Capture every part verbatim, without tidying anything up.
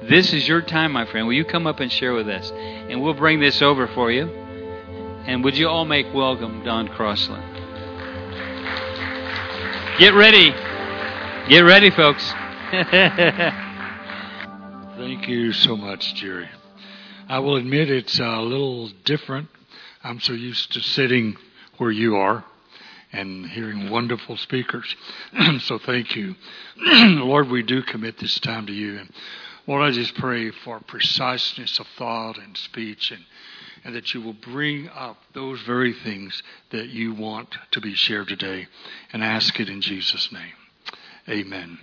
This is your time, my friend. Will you come up and share with us? And we'll bring this over for you. And would you all make welcome Don Crossland? Get ready. Get ready, folks. Thank you so much, Jerry. I will admit it's a little different. I'm so used to sitting where you are and hearing wonderful speakers. So thank you. Lord, we do commit this time to you. And Lord, I just pray for preciseness of thought and speech, and, and that you will bring up those very things that you want to be shared today. And I ask it in Jesus' name. Amen.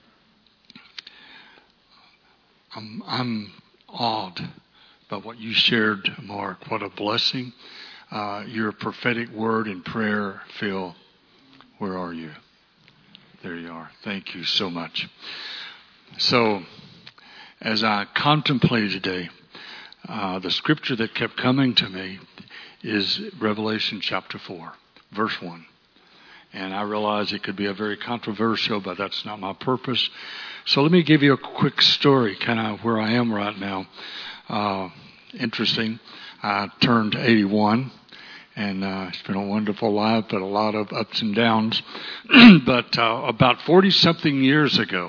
I'm, I'm awed by what you shared, Mark. What a blessing. Uh, your prophetic word and prayer, Phil. Where are you? There you are. Thank you so much. So, as I contemplated today, uh, the scripture that kept coming to me is Revelation chapter four, verse one. And I realize it could be a very controversial, but that's not my purpose. So let me give you a quick story, kind of where I am right now. Uh, interesting. I turned eighty-one, and uh, it's been a wonderful life, but a lot of ups and downs. But uh, about forty-something years ago,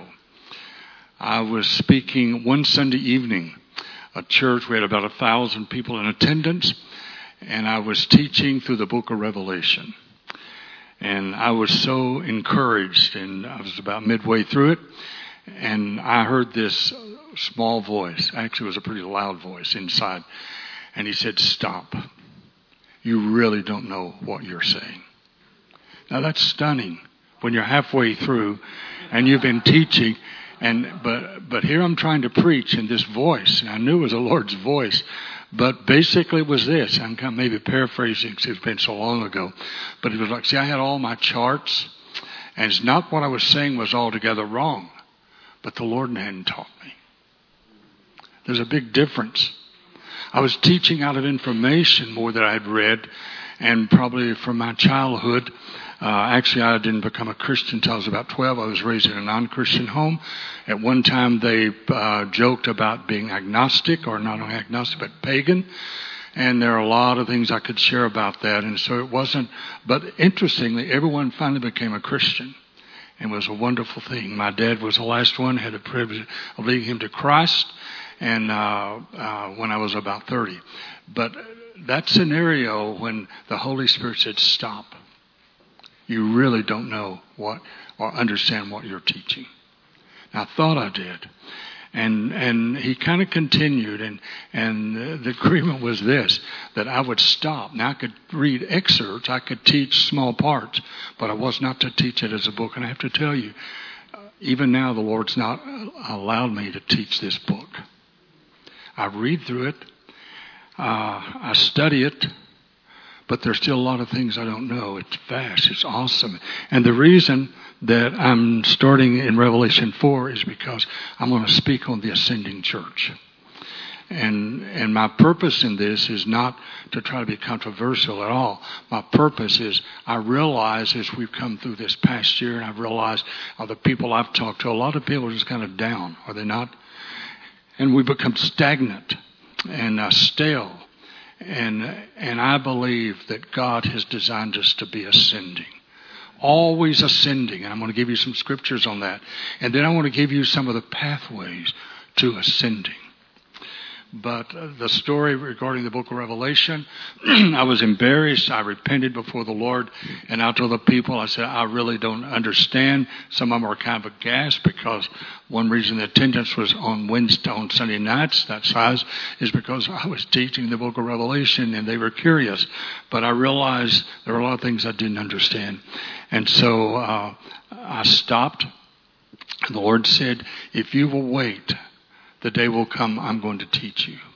I was speaking one Sunday evening, a church. We had about a thousand people in attendance, and I was teaching through the book of Revelation. And I was so encouraged, and I was about midway through it, and I heard this small voice. Actually, it was a pretty loud voice inside. And he said, "Stop. You really don't know what you're saying." Now, that's stunning when you're halfway through and you've been teaching. And but but here I'm trying to preach, and this voice, and I knew it was the Lord's voice, but basically it was this. I'm kind of maybe paraphrasing because it's been so long ago, but it was like, see, I had all my charts, and it's not what I was saying was altogether wrong, but the Lord hadn't taught me. There's a big difference. I was teaching out of information more that I'd read, and probably from my childhood. Uh, actually, I didn't become a Christian until I was about twelve. I was raised in a non-Christian home. At one time, they uh, joked about being agnostic, or not only agnostic, but pagan. And there are a lot of things I could share about that. And so it wasn't, but interestingly, everyone finally became a Christian. And it was a wonderful thing. My dad was the last one, had the privilege of leading him to Christ, and uh, uh, when I was about thirty. But that scenario when the Holy Spirit said, "Stop. You really don't know what or understand what you're teaching." And I thought I did. And and he kind of continued, and, and the agreement was this, that I would stop. Now, I could read excerpts, I could teach small parts, but I was not to teach it as a book. And I have to tell you, even now the Lord's not allowed me to teach this book. I read through it, uh, I study it, but there's still a lot of things I don't know. It's vast. It's awesome. And the reason that I'm starting in Revelation four is because I'm going to speak on the ascending church. And and my purpose in this is not to try to be controversial at all. My purpose is I realize as we've come through this past year, and I've realized uh, the people I've talked to, a lot of people are just kind of down, are they not? And we become stagnant and uh, stale. And and I believe that God has designed us to be ascending. Always ascending. And I'm going to give you some scriptures on that. And then I want to give you some of the pathways to ascending. But uh, the story regarding the book of Revelation, I was embarrassed. I repented before the Lord. And I told the people, I said, I really don't understand. Some of them are kind of aghast because one reason the attendance was on Wednesday, on Sunday nights, that size, is because I was teaching the book of Revelation and they were curious. But I realized there were a lot of things I didn't understand. And so uh, I stopped. And the Lord said, if you will wait, the day will come, I'm going to teach you.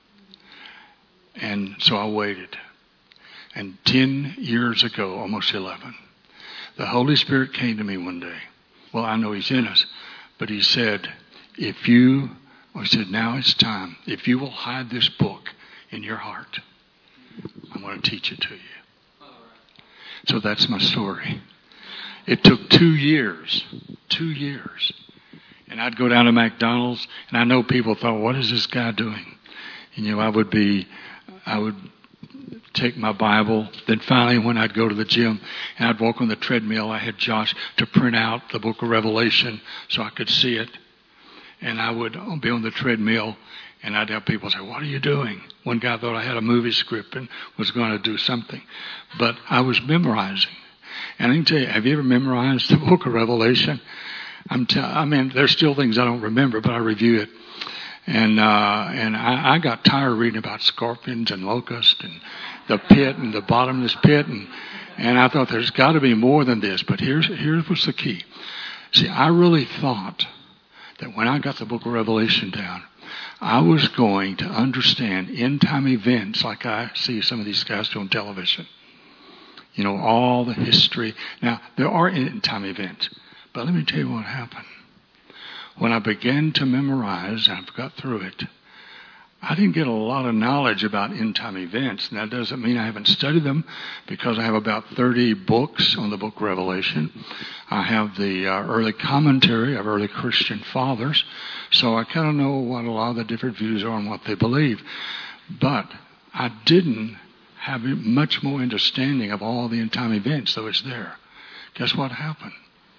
And so I waited. And ten years ago, almost eleven, the Holy Spirit came to me one day. Well, I know He's in us. But He said, if you, well, He said, now it's time. If you will hide this book in your heart, I'm going to teach it to you. So that's my story. It took two years, two years. And I'd go down to McDonald's, and I know people thought, what is this guy doing? And, you know, I would be, I would take my Bible. Then finally, when I'd go to the gym and I'd walk on the treadmill, I had Josh to print out the book of Revelation so I could see it. And I would be on the treadmill, and I'd have people say, what are you doing? One guy thought I had a movie script and was going to do something. But I was memorizing. And I can tell you, have you ever memorized the book of Revelation? I'm t- I mean, there's still things I don't remember, but I review it. And uh, and I, I got tired of reading about scorpions and locusts and the pit and the bottomless pit. And, and I thought there's got to be more than this. But here's, here's what's the key. See, I really thought that when I got the book of Revelation down, I was going to understand end-time events like I see some of these guys do on television. You know, all the history. Now, there are end-time events. But let me tell you what happened. When I began to memorize, and I've got through it, I didn't get a lot of knowledge about end-time events. And that doesn't mean I haven't studied them, because I have about thirty books on the book of Revelation. I have the uh, early commentary of early Christian fathers. So I kind of know what a lot of the different views are on what they believe. But I didn't have much more understanding of all the end-time events, though it's there. Guess what happened?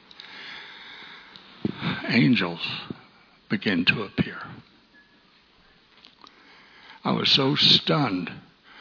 Angels began to appear. I was so stunned.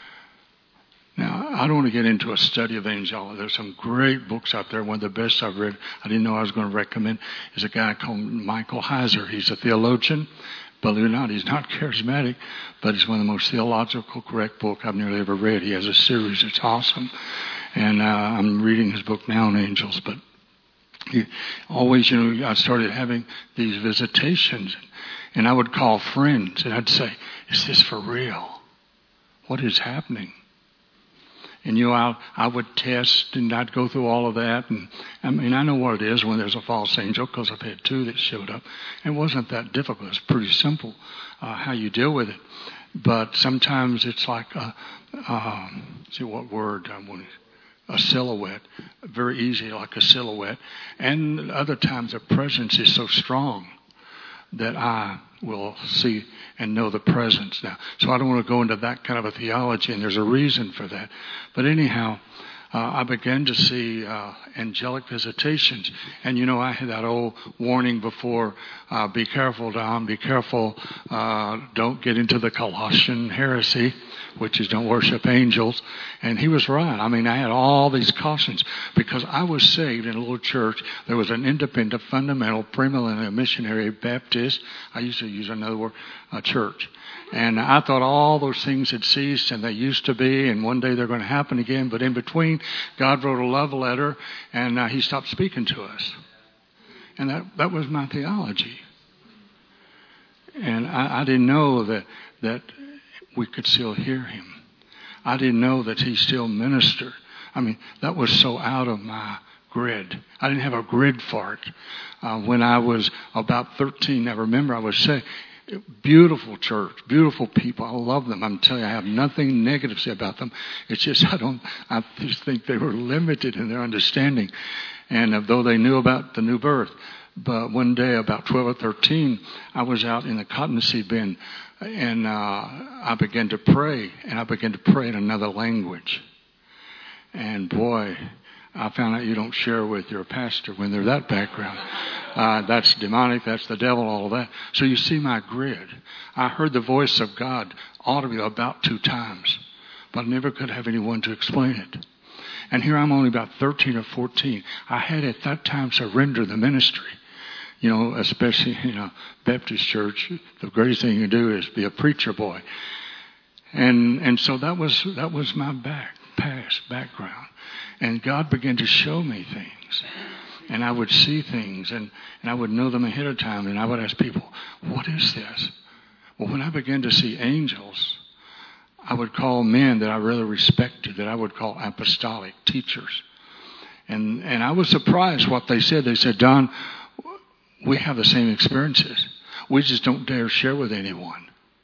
Now, I don't want to get into a study of angels. There's some great books out there. One of the best I've read, I didn't know I was going to recommend, is a guy called Michael Heiser. He's a theologian. Believe it or not, he's not charismatic, but it's one of the most theological correct books I've nearly ever read. He has a series. It's awesome. And uh, I'm reading his book now on angels, but He always, you know, I started having these visitations, and I would call friends, and I'd say, is this for real? What is happening? And, you know, I, I would test, and I'd go through all of that. And, I mean, I know what it is when there's a false angel, because I've had two that showed up. It wasn't that difficult. It's pretty simple uh, how you deal with it. But sometimes it's like, a, uh, see what word I want to a silhouette, very easy, like a silhouette. And other times the presence is so strong that I will see and know the presence now. So I don't want to go into that kind of a theology, and there's a reason for that. But anyhow, uh, I began to see uh, angelic visitations. And, you know, I had that old warning before, uh, be careful, Don, be careful, uh, don't get into the Colossian heresy, which is don't worship angels. And he was right. I mean, I had all these cautions because I was saved in a little church. There was an independent, fundamental, premillennial missionary Baptist. I used to use another word, a church. And I thought all those things had ceased, and they used to be, and one day they're going to happen again. But in between, God wrote a love letter, and uh, he stopped speaking to us. And that, that was my theology. And I, I didn't know that that we could still hear him. I didn't know that he still ministered. I mean, that was so out of my grid. I didn't have a grid for it. Uh, when I was about thirteen, I remember I was saying, beautiful church, beautiful people. I love them. I'm telling you, I have nothing negative to say about them. It's just I don't. I just think they were limited in their understanding, and uh, though they knew about the new birth, but one day about twelve or thirteen, I was out in the cottonseed bin, and uh, I began to pray, and I began to pray in another language, and boy, I found out you don't share with your pastor when they're that background. Uh, that's demonic, that's the devil, all of that. So you see my grid. I heard the voice of God audibly about two times, but I never could have anyone to explain it. And here I'm only about thirteen or fourteen. I had at that time surrendered the ministry. You know, especially in a Baptist church, the greatest thing you do is be a preacher boy. And and so that was that was my back past background. And God began to show me things. And I would see things, and, and I would know them ahead of time. And I would ask people, what is this? Well, when I began to see angels, I would call men that I really respected, that I would call apostolic teachers. And and I was surprised what they said. They said, Don, we have the same experiences. We just don't dare share with anyone.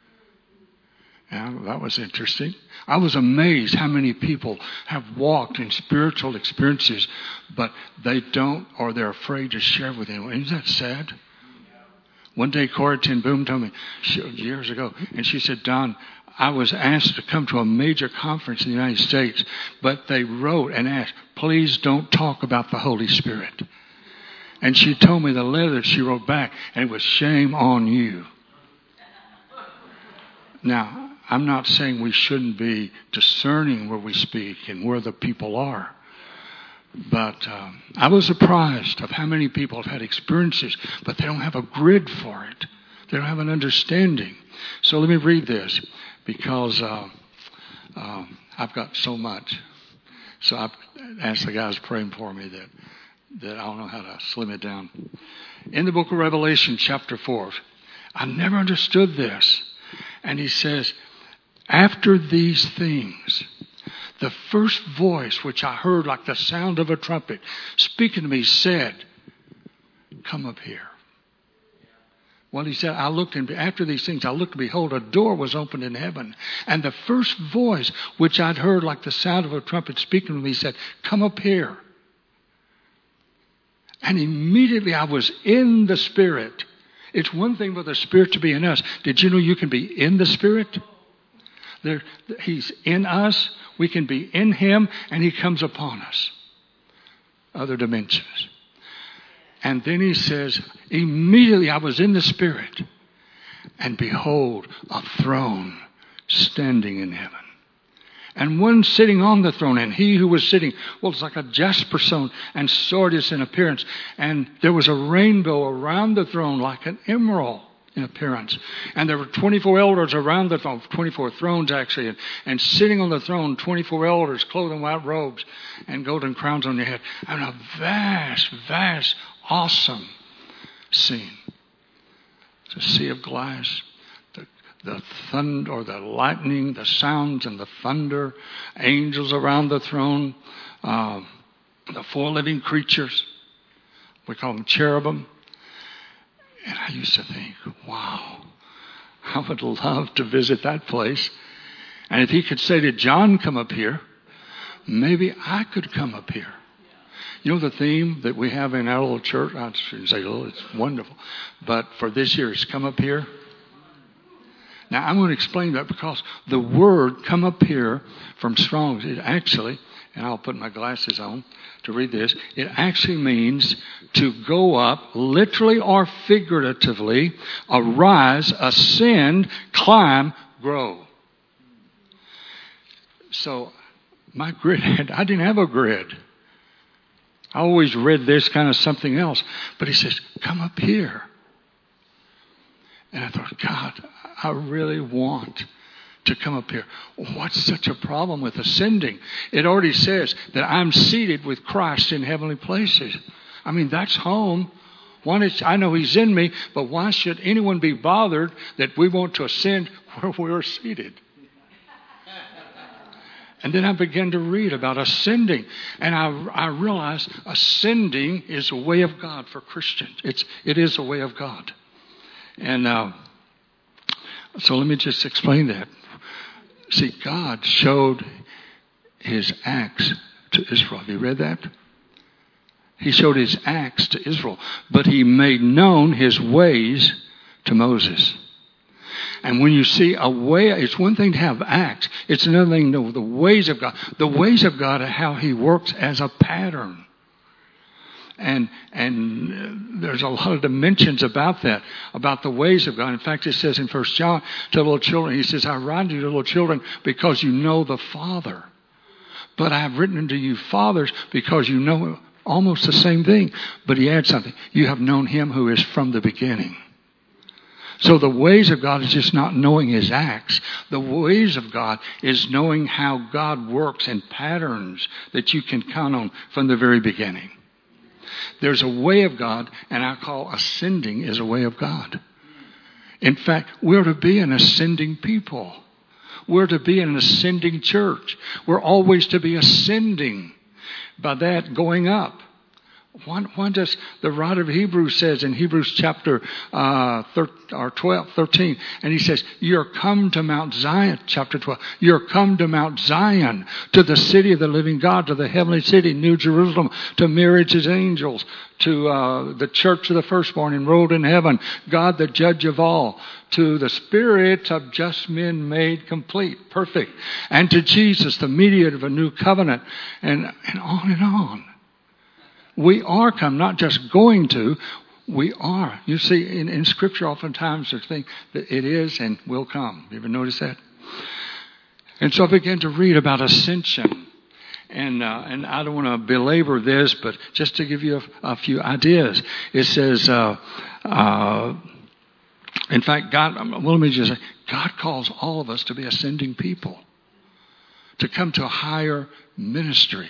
Yeah, that was interesting. I was amazed how many people have walked in spiritual experiences, but they don't, or they're afraid to share with anyone. Isn't that sad? One day, Corrie ten Boom told me she, years ago, and she said, Don, I was asked to come to a major conference in the United States, but they wrote and asked, please don't talk about the Holy Spirit. And she told me the letter that she wrote back, and it was shame on you. Now, I'm not saying we shouldn't be discerning where we speak and where the people are. But um, I was surprised of how many people have had experiences, but they don't have a grid for it. They don't have an understanding. So let me read this, because uh, uh, I've got so much. So I've asked the guys praying for me that, that I don't know how to slim it down. In the book of Revelation, chapter four, I never understood this. And he says, after these things, the first voice which I heard like the sound of a trumpet speaking to me said, come up here. Well, he said, I looked, and after these things, I looked, and behold, a door was opened in heaven. And the first voice which I'd heard like the sound of a trumpet speaking to me said, come up here. And immediately I was in the Spirit. It's one thing for the Spirit to be in us. Did you know you can be in the Spirit? There, he's in us. We can be in Him, and He comes upon us. Other dimensions. And then he says, immediately I was in the Spirit, and behold, a throne standing in heaven. And one sitting on the throne, and he who was sitting, well, it's like a jasper stone and sardis in appearance. And there was a rainbow around the throne like an emerald in appearance. And there were twenty-four elders around the throne, twenty-four thrones actually. And, and sitting on the throne, twenty-four elders clothed in white robes and golden crowns on their head. And a vast, vast, awesome scene. It's a sea of glass. The thunder or the lightning, the sounds and the thunder, angels around the throne, uh, the four living creatures, we call them cherubim. And I used to think, wow, I would love to visit that place. And if he could say to John, come up here, maybe I could come up here. You know the theme that we have in our little church? I shouldn't say little, it's wonderful. But for this year, it's come up here. Now, I'm going to explain that because the word come up here from Strong's, it actually, and I'll put my glasses on to read this, it actually means to go up, literally or figuratively, arise, ascend, climb, grow. So, my grid, I didn't have a grid. I always read this kind of something else. But he says, come up here. And I thought, God, I really want to come up here. What's such a problem with ascending? It already says that I'm seated with Christ in heavenly places. I mean, that's home. One is, I know He's in me, but why should anyone be bothered that we want to ascend where we're seated? And then I began to read about ascending. And I, I realized ascending is a way of God for Christians. It's, it is a way of God. And uh, so let me just explain that. See, God showed His acts to Israel. Have you read that? He showed His acts to Israel, but He made known His ways to Moses. And when you see a way, it's one thing to have acts. It's another thing to know the ways of God. The ways of God are how He works as a pattern. And and there's a lot of dimensions about that, about the ways of God. In fact, it says in First John to little children, He says, I write to you, little children, because you know the Father. But I have written unto you, fathers, because you know almost the same thing. But He adds something. You have known Him who is from the beginning. So the ways of God is just not knowing His acts. The ways of God is knowing how God works in patterns that you can count on from the very beginning. There's a way of God, and I call ascending is a way of God. In fact, we're to be an ascending people. We're to be an ascending church. We're always to be ascending. By that, going up. Why, why does the writer of Hebrews says in Hebrews chapter uh, thir- or twelve, thirteen, and he says, "You're come to Mount Zion," chapter twelve. "You're come to Mount Zion, to the city of the living God, to the heavenly city, New Jerusalem, to marriage his angels, to uh, the church of the firstborn enrolled in heaven, God the judge of all, to the spirits of just men made complete, perfect, and to Jesus, the mediator of a new covenant," and and on and on. We are come, not just going to, we are. You see, in, in Scripture, oftentimes there's things that it is and will come. You ever notice that? And so I began to read about ascension. And uh, and I don't want to belabor this, but just to give you a, a few ideas. It says, uh, uh, in fact, God, well, let me just say, God calls all of us to be ascending people, to come to a higher ministry.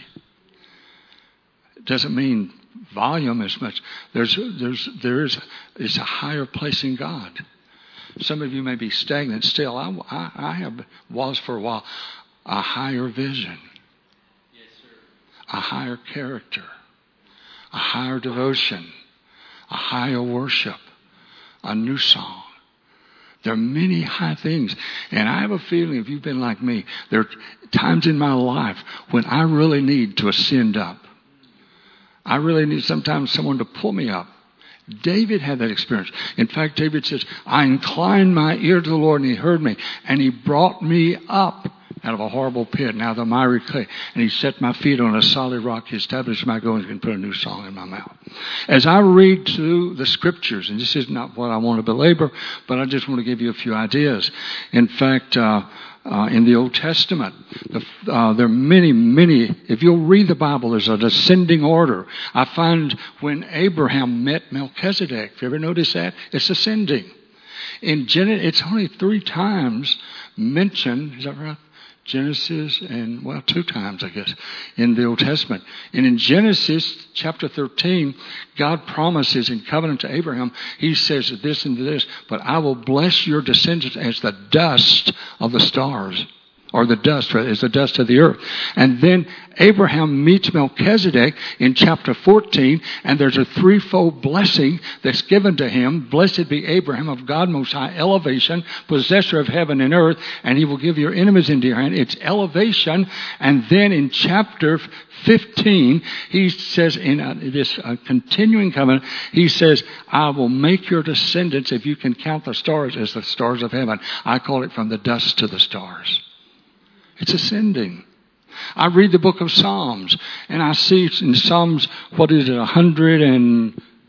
Doesn't mean volume as much. There's, there's, there is, is a higher place in God. Some of you may be stagnant still. I, I, I have was for a while a higher vision, yes, sir. A higher character, a higher devotion, a higher worship, a new song. There are many high things. And I have a feeling, if you've been like me, there are times in my life when I really need to ascend up. I really need sometimes someone to pull me up. David had that experience. In fact, David says, "I inclined my ear to the Lord, and he heard me, and he brought me up out of a horrible pit, and out of the miry clay, and he set my feet on a solid rock. He established my goings and put a new song in my mouth." As I read through the Scriptures, and this is not what I want to belabor, but I just want to give you a few ideas. In fact, uh, Uh, in the Old Testament, the, uh, there are many, many, if you'll read the Bible, there's a descending order. I find when Abraham met Melchizedek, if you ever notice that, it's ascending. In Genesis, it's only three times mentioned, is that right? Genesis and, well, two times, I guess, in the Old Testament. And in Genesis chapter thirteen, God promises in covenant to Abraham, he says this and this, "But I will bless your descendants as the dust of the stars," or the dust, rather, as the dust of the earth. And then Abraham meets Melchizedek in chapter fourteen, and there's a threefold blessing that's given to him. "Blessed be Abraham of God Most High, elevation, possessor of heaven and earth, and he will give your enemies into your hand." It's elevation. And then in chapter fifteen, he says, in a, this uh, continuing covenant, he says, "I will make your descendants, if you can count the stars, as the stars of heaven." I call it from the dust to the stars. It's ascending. I read the book of Psalms, and I see in Psalms, what is it, a hundred and,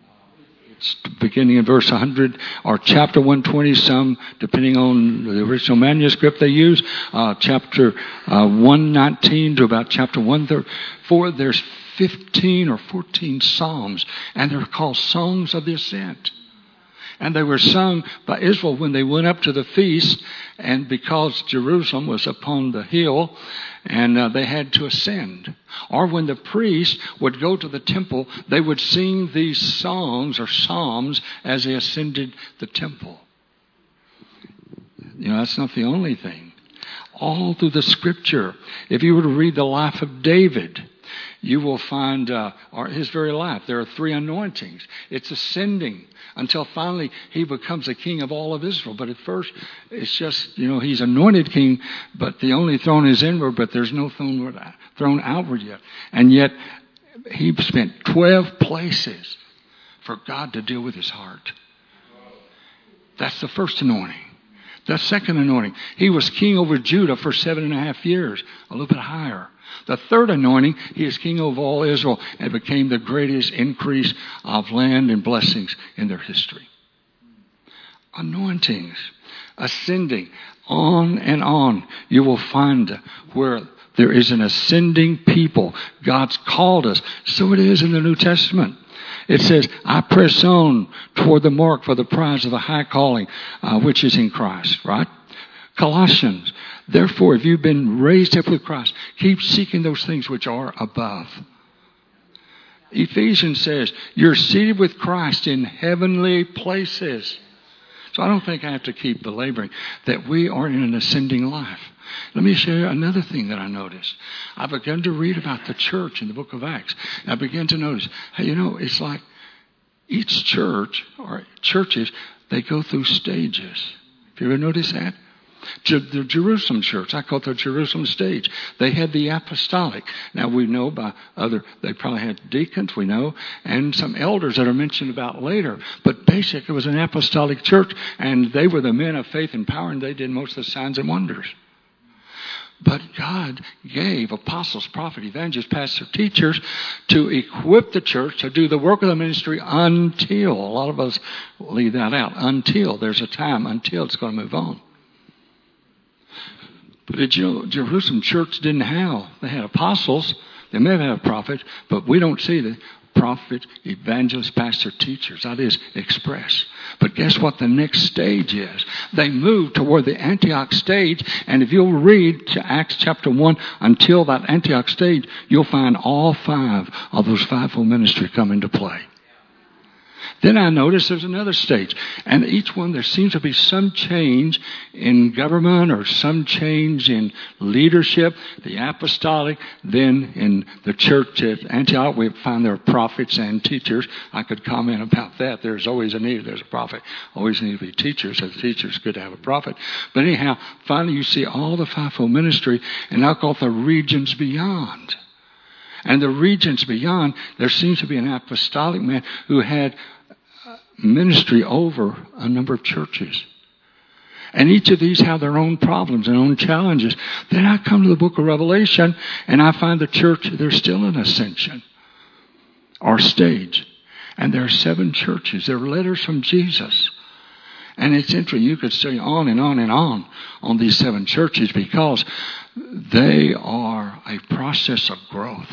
it's beginning in verse one hundred, or chapter one twenty, some, depending on the original manuscript they use, uh, chapter uh, one nineteen to about chapter one thirty-four, there's fifteen or fourteen Psalms, and they're called Songs of the Ascent. And they were sung by Israel when they went up to the feast, and because Jerusalem was upon the hill, and uh, they had to ascend. Or when the priest would go to the temple, they would sing these songs or psalms as they ascended the temple. You know, that's not the only thing. All through the Scripture, if you were to read the life of David, you will find, uh, or his very life, there are three anointings. It's ascending until finally he becomes a king of all of Israel. But at first, it's just, you know, he's anointed king, but the only throne is inward, but there's no throne, throne outward yet. And yet, he spent twelve places for God to deal with his heart. That's the first anointing. The second anointing, he was king over Judah for seven and a half years, a little bit higher. The third anointing, he is king of all Israel and became the greatest increase of land and blessings in their history. Anointings, ascending, on and on. You will find where there is an ascending people. God's called us. So it is in the New Testament. It says, "I press on toward the mark for the prize of the high calling, uh, which is in Christ," right? Colossians, "Therefore, if you've been raised up with Christ, keep seeking those things which are above." Ephesians says, "You're seated with Christ in heavenly places." So I don't think I have to keep belaboring that we are in an ascending life. Let me share another thing that I noticed. I began to read about the church in the book of Acts. I began to notice, hey, you know, it's like each church or churches, they go through stages. Have you ever noticed that? The Jerusalem church, I call it the Jerusalem stage. They had the apostolic. Now we know by other, they probably had deacons, we know, and some elders that are mentioned about later. But basically it was an apostolic church, and they were the men of faith and power, and they did most of the signs and wonders. But God gave apostles, prophets, evangelists, pastors, teachers to equip the church to do the work of the ministry until, a lot of us leave that out, until there's a time, until it's going to move on. But the Jerusalem church didn't have, they had apostles, they may have had prophets, but we don't see the prophet, evangelist, pastor, teachers. That is express. But guess what the next stage is? They moved toward the Antioch stage, and if you'll read to Acts chapter one until that Antioch stage, you'll find all five of those fivefold ministry come into play. Then I noticed there's another stage. And each one, there seems to be some change in government or some change in leadership. The apostolic, then in the church at Antioch, we find there are prophets and teachers. I could comment about that. There's always a need. There's a prophet. Always need to be teachers. As teachers, good to have a prophet. But anyhow, finally you see all the fivefold ministry, and I call it the regions beyond. And the regions beyond, there seems to be an apostolic man who had ministry over a number of churches. And each of these have their own problems and own challenges. Then I come to the book of Revelation and I find the church, they're still in ascension or stage. And there are seven churches. They're letters from Jesus. And it's interesting. You could say on and on and on on these seven churches because they are a process of growth.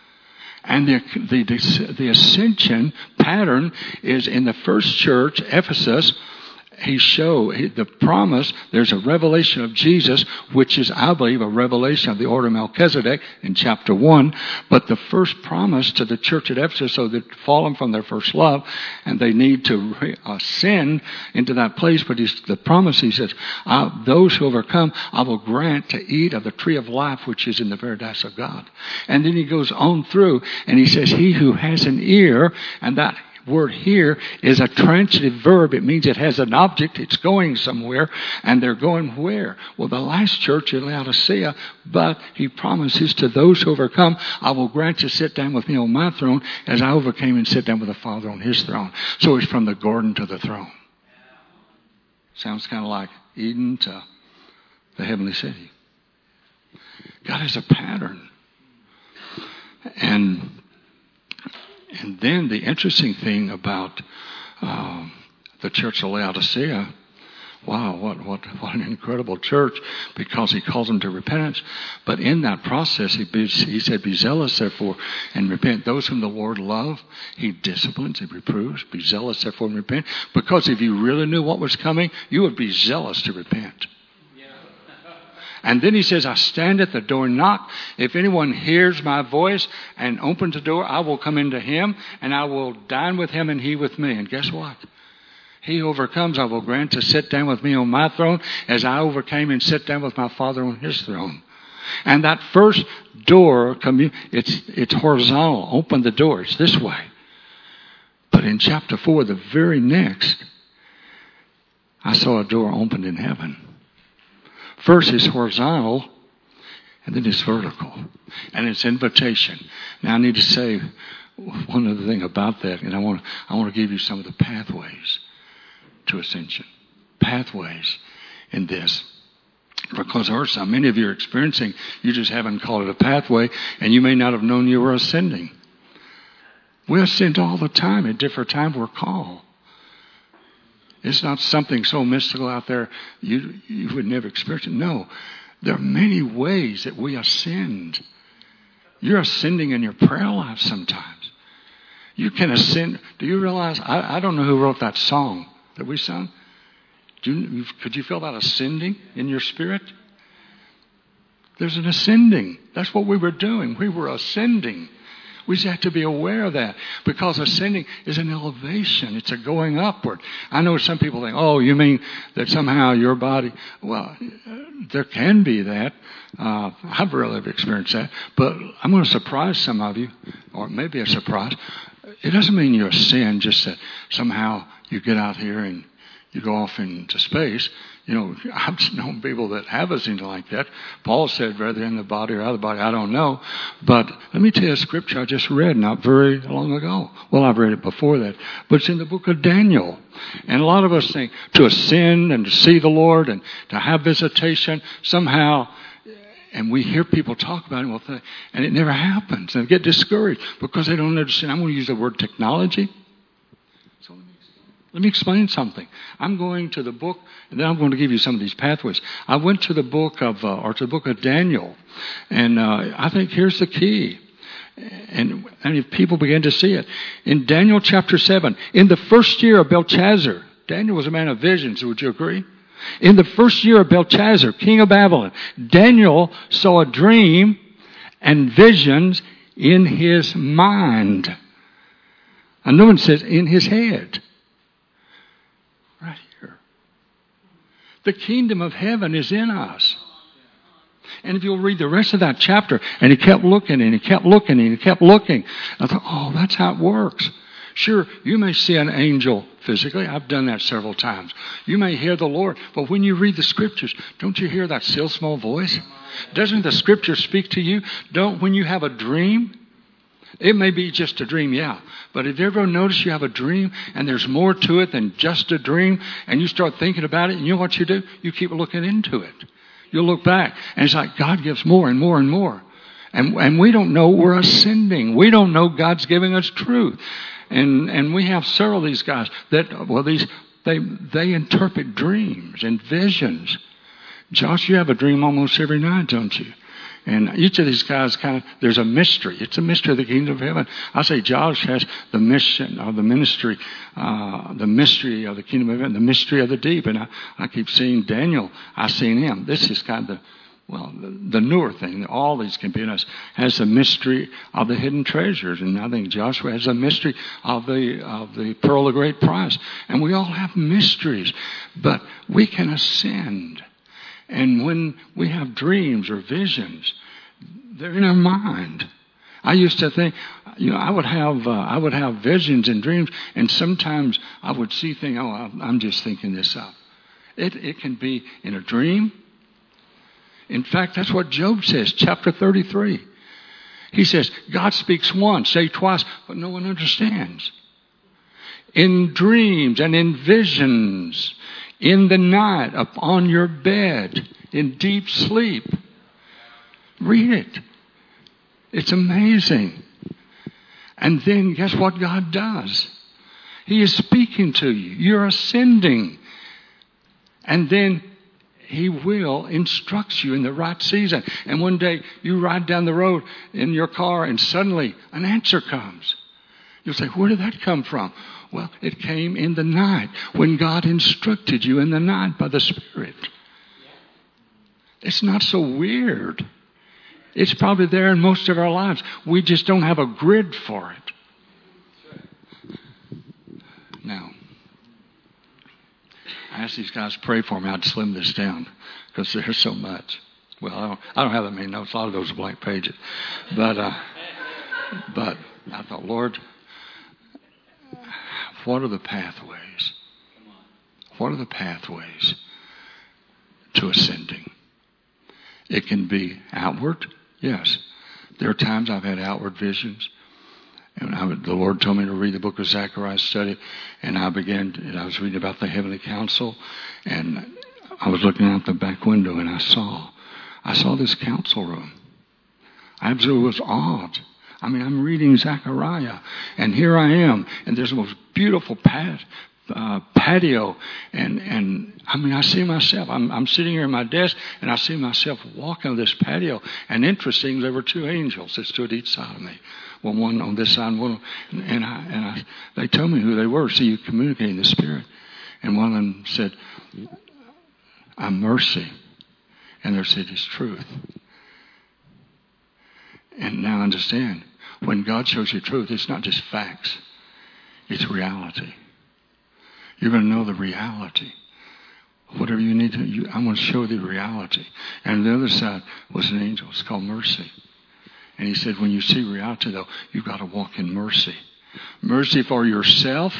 And the, the, the ascension pattern is in the first church, Ephesus. He showed the promise. There's a revelation of Jesus, which is, I believe, a revelation of the order of Melchizedek in chapter one. But the first promise to the church at Ephesus, so they've fallen from their first love, and they need to ascend into that place. But he's, the promise, he says, those who overcome, I will grant to eat of the tree of life, which is in the paradise of God. And then he goes on through, and he says, he who has an ear, and that word here is a transitive verb. It means it has an object. It's going somewhere. And they're going where? Well, the last church in Laodicea, but he promises to those who overcome, I will grant you to sit down with me on my throne as I overcame and sit down with the Father on his throne. So it's from the garden to the throne. Sounds kind of like Eden to the heavenly city. God has a pattern. And And then the interesting thing about uh, the church of Laodicea, wow, what, what, what an incredible church, because he calls them to repentance. But in that process, he, be, he said, be zealous, therefore, and repent. Those whom the Lord loves, he disciplines, he reproves. Be zealous, therefore, and repent. Because if you really knew what was coming, you would be zealous to repent. And then he says, I stand at the door and knock. If anyone hears my voice and opens the door, I will come into him and I will dine with him and he with me. And guess what? He who overcomes, I will grant to sit down with me on my throne as I overcame and sit down with my Father on his throne. And that first door, it's, it's horizontal. Open the door. It's this way. But in chapter four, the very next, I saw a door opened in heaven. First is horizontal, and then it's vertical. And it's invitation. Now I need to say one other thing about that, and I want, I want to give you some of the pathways to ascension. Pathways in this. Because there are some, many of you are experiencing, you just haven't called it a pathway, and you may not have known you were ascending. We ascend all the time. At different times we're called. It's not something so mystical out there you you would never experience it. No, there are many ways that we ascend. You're ascending in your prayer life sometimes. You can ascend. Do you realize? I, I don't know who wrote that song that we sung. Do you, could you feel that ascending in your spirit? There's an ascending. That's what we were doing. We were ascending. We just have to be aware of that, because ascending is an elevation. It's a going upward. I know some people think, oh, you mean that somehow your body, well, there can be that. Uh, I've really experienced that. But I'm going to surprise some of you, or maybe a surprise. It doesn't mean you ascend just that somehow you get out here and you go off into space. You know, I've known people that have ascended like that. Paul said, whether in the body or out of the body, I don't know. But let me tell you a scripture I just read not very long ago. Well, I've read it before that. But it's in the book of Daniel. And a lot of us think to ascend and to see the Lord and to have visitation somehow. And we hear people talk about it, and it never happens. And they get discouraged because they don't understand. I'm going to use the word technology. So let me explain something. I'm going to the book, and then I'm going to give you some of these pathways. I went to the book of, uh, or to the book of Daniel, and uh, I think here's the key. And, and if people begin to see it. In Daniel chapter seven, in the first year of Belshazzar, Daniel was a man of visions, would you agree? In the first year of Belshazzar, king of Babylon, Daniel saw a dream and visions in his mind. Another one says in his head. Right here. The kingdom of heaven is in us. And if you'll read the rest of that chapter, and he kept looking and he kept looking and he kept looking. I thought, oh, that's how it works. Sure, you may see an angel physically. I've done that several times. You may hear the Lord. But when you read the scriptures, don't you hear that still small voice? Doesn't the scripture speak to you? Don't, when you have a dream, it may be just a dream, yeah. But have you ever noticed you have a dream and there's more to it than just a dream, and you start thinking about it, and you know what you do? You keep looking into it. You'll look back, and it's like God gives more and more and more. And, and we don't know we're ascending. We don't know God's giving us truth. And and we have several of these guys that, well, these they they interpret dreams and visions. Josh, you have a dream almost every night, don't you? And each of these guys kind of, there's a mystery. It's a mystery of the kingdom of heaven. I say Josh has the mission of the ministry, uh, the mystery of the kingdom of heaven, the mystery of the deep. And I, I keep seeing Daniel. I've seen him. This is kind of the, well, the, the newer thing. All these can be in us. Has the mystery of the hidden treasures. And I think Joshua has the mystery of the, of the pearl of great price. And we all have mysteries. But we can ascend. And when we have dreams or visions, they're in our mind. I used to think, you know, I would have uh, I would have visions and dreams, and sometimes I would see things. Oh, I'm just thinking this up. It it can be in a dream. In fact, that's what Job says, chapter thirty-three. He says, God speaks once, say twice, but no one understands. In dreams and in visions. In the night, upon your bed, in deep sleep. Read it. It's amazing. And then guess what God does? He is speaking to you. You're ascending. And then He will instruct you in the right season. And one day you ride down the road in your car and suddenly an answer comes. You'll say, where did that come from? Well, it came in the night when God instructed you in the night by the Spirit. It's not so weird. It's probably there in most of our lives. We just don't have a grid for it. Now, I asked these guys to pray for me. I'd slim this down because there's so much. Well, I don't, I don't have that many notes. A lot of those are blank pages. But, uh, but I thought, Lord, what are the pathways? What are the pathways to ascending? It can be outward, yes. There are times I've had outward visions. And I would, the Lord told me to read the book of Zechariah, study, and I began, and I was reading about the heavenly council, and I was looking out the back window, and I saw, I saw this council room. I absolutely was awed. I mean, I'm reading Zechariah, and here I am, and there's the most beautiful pat, uh, patio, and and I mean, I see myself. I'm I'm sitting here at my desk, and I see myself walking on this patio. And interesting, there were two angels that stood each side of me. Well, one on this side, and one, on, and I and I, they told me who they were. See, you communicate in the Spirit. And one of them said, "I'm mercy," and they said, "It's truth." And now I understand. When God shows you truth, it's not just facts. It's reality. You're going to know the reality. Whatever you need to, you, I'm going to show the reality. And on the other side was an angel. It's called mercy. And he said, when you see reality, though, you've got to walk in mercy. Mercy for yourself.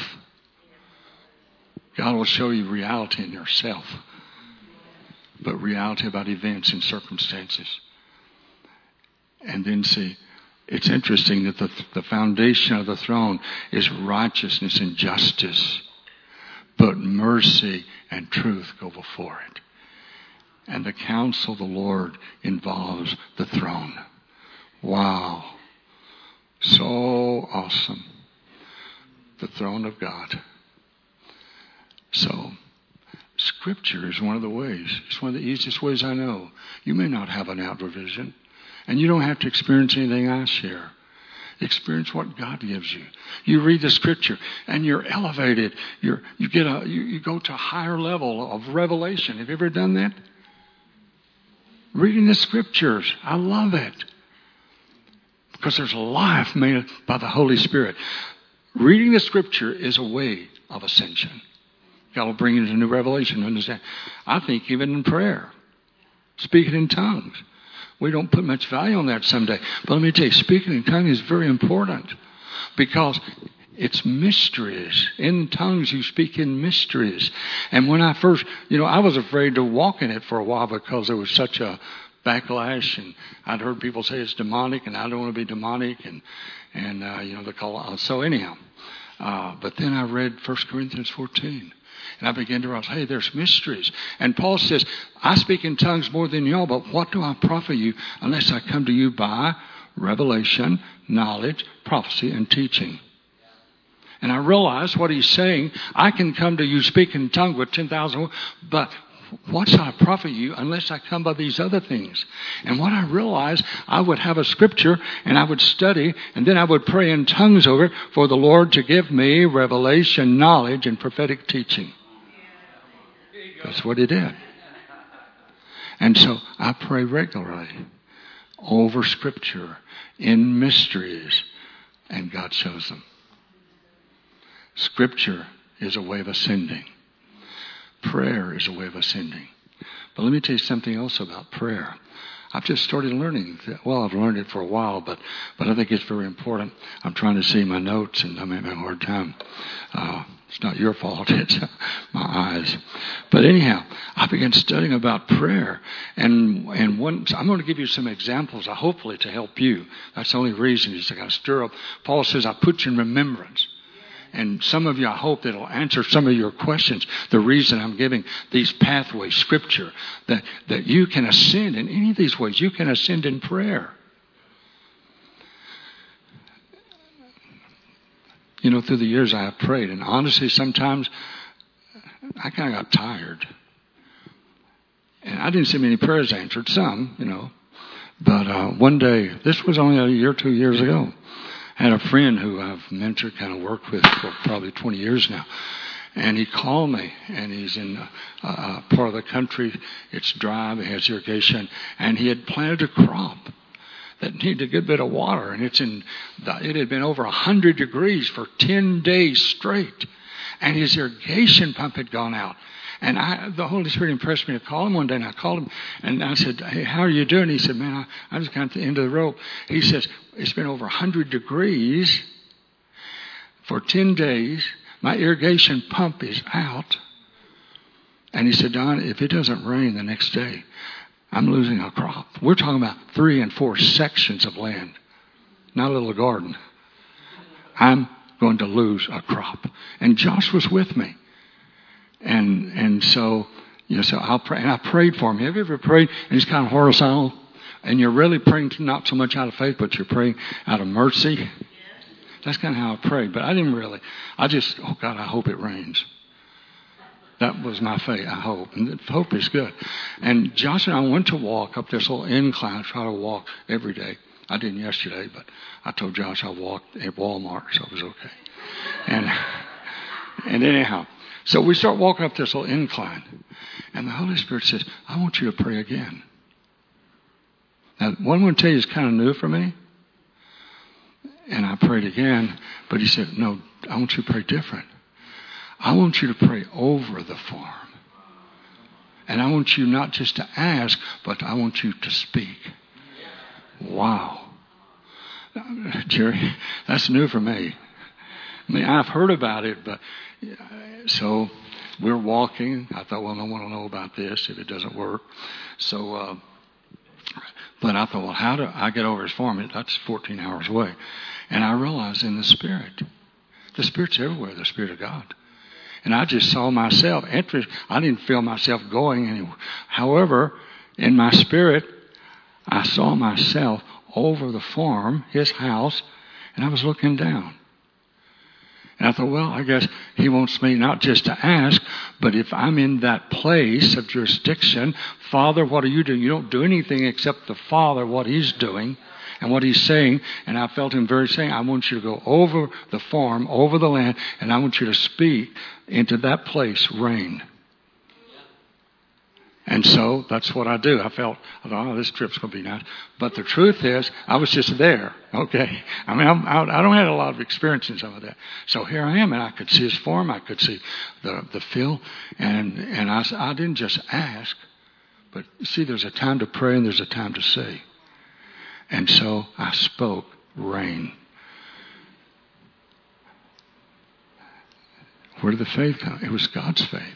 God will show you reality in yourself. But reality about events and circumstances. And then see, it's interesting that the, the foundation of the throne is righteousness and justice. But mercy and truth go before it. And the counsel of the Lord involves the throne. Wow. So awesome. The throne of God. So, Scripture is one of the ways. It's one of the easiest ways I know. You may not have an outward vision. And you don't have to experience anything I share. Experience what God gives you. You read the Scripture and you're elevated. You're, you get a you, you go to a higher level of revelation. Have you ever done that? Reading the Scriptures. I love it. Because there's life made by the Holy Spirit. Reading the Scripture is a way of ascension. God will bring you to new revelation. Understand? I think even in prayer. Speaking in tongues. We don't put much value on that someday. But let me tell you, speaking in tongues is very important. Because it's mysteries. In tongues you speak in mysteries. And when I first, you know, I was afraid to walk in it for a while because there was such a backlash. And I'd heard people say it's demonic and I don't want to be demonic. And, and uh, you know, they call it. So anyhow. Uh, but then I read First Corinthians fourteen. And I began to realize, hey, there's mysteries. And Paul says, I speak in tongues more than y'all, but what do I profit you unless I come to you by revelation, knowledge, prophecy, and teaching? And I realized what he's saying, I can come to you speaking in tongues with ten thousand, but what shall I profit you unless I come by these other things? And what I realized, I would have a scripture and I would study and then I would pray in tongues over it for the Lord to give me revelation, knowledge, and prophetic teaching. That's what he did. And so I pray regularly over Scripture in mysteries, and God shows them. Scripture is a way of ascending. Prayer is a way of ascending. But let me tell you something else about prayer. I've just started learning. Well, I've learned it for a while, but, but I think it's very important. I'm trying to see my notes, and I'm having a hard time. Uh, it's not your fault. It's my eyes. But anyhow, I began studying about prayer. And and one, I'm going to give you some examples, uh, hopefully, to help you. That's the only reason is to kind of stir up. Paul says, I put you in remembrance. And some of you, I hope that it'll answer some of your questions. The reason I'm giving these pathways, Scripture, that, that you can ascend in any of these ways. You can ascend in prayer. You know, through the years I have prayed. And honestly, sometimes I kind of got tired. And I didn't see many prayers answered. Some, you know. But uh, one day, this was only a year or two years ago. I had a friend who I've mentored, kind of worked with for probably twenty years now. And he called me, and he's in a, a part of the country. It's dry, it has irrigation. And he had planted a crop that needed a good bit of water. And it's in, the, it had been over one hundred degrees for ten days straight. And his irrigation pump had gone out. And I, the Holy Spirit impressed me to call him one day, and I called him, and I said, hey, how are you doing? He said, man, I, I just got to the end of the rope. He says, it's been over one hundred degrees for ten days. My irrigation pump is out. And he said, Don, if it doesn't rain the next day, I'm losing a crop. We're talking about three and four sections of land, not a little garden. I'm going to lose a crop. And Josh was with me. And and so, you know, so I'll pray. And I prayed for him. Have you ever prayed and he's kind of horizontal? And you're really praying not so much out of faith, but you're praying out of mercy. That's kind of how I prayed. But I didn't really. I just, oh, God, I hope it rains. That was my faith, I hope. And hope is good. And Josh and I went to walk up this little incline. I try to walk every day. I didn't yesterday, but I told Josh I walked at Walmart, so it was okay. And and anyhow. So we start walking up this little incline. And the Holy Spirit says, I want you to pray again. Now, what I'm going to tell you is kind of new for me. And I prayed again, but he said, no, I want you to pray different. I want you to pray over the farm. And I want you not just to ask, but I want you to speak. Wow. Jerry, that's new for me. I mean, I've heard about it, but so we're walking. I thought, well, no one will know about this if it doesn't work. So, uh, but I thought, well, how do I get over his farm? That's fourteen hours away. And I realized in the Spirit, the Spirit's everywhere, the Spirit of God. And I just saw myself entering. I didn't feel myself going anywhere. However, in my spirit, I saw myself over the farm, his house, and I was looking down. And I thought, well, I guess he wants me not just to ask, but if I'm in that place of jurisdiction, Father, what are you doing? You don't do anything except the Father, what he's doing and what he's saying. And I felt him very saying, I want you to go over the farm, over the land, and I want you to speak into that place, rain. And so that's what I do. I felt, I thought, oh, this trip's going to be nice. But the truth is, I was just there. Okay. I mean, I'm, I, I don't have a lot of experience in some of that. So here I am, and I could see his farm. I could see the, the field. And, and I, I didn't just ask, but see, there's a time to pray and there's a time to say. And so I spoke rain. Where did the faith come? It was God's faith.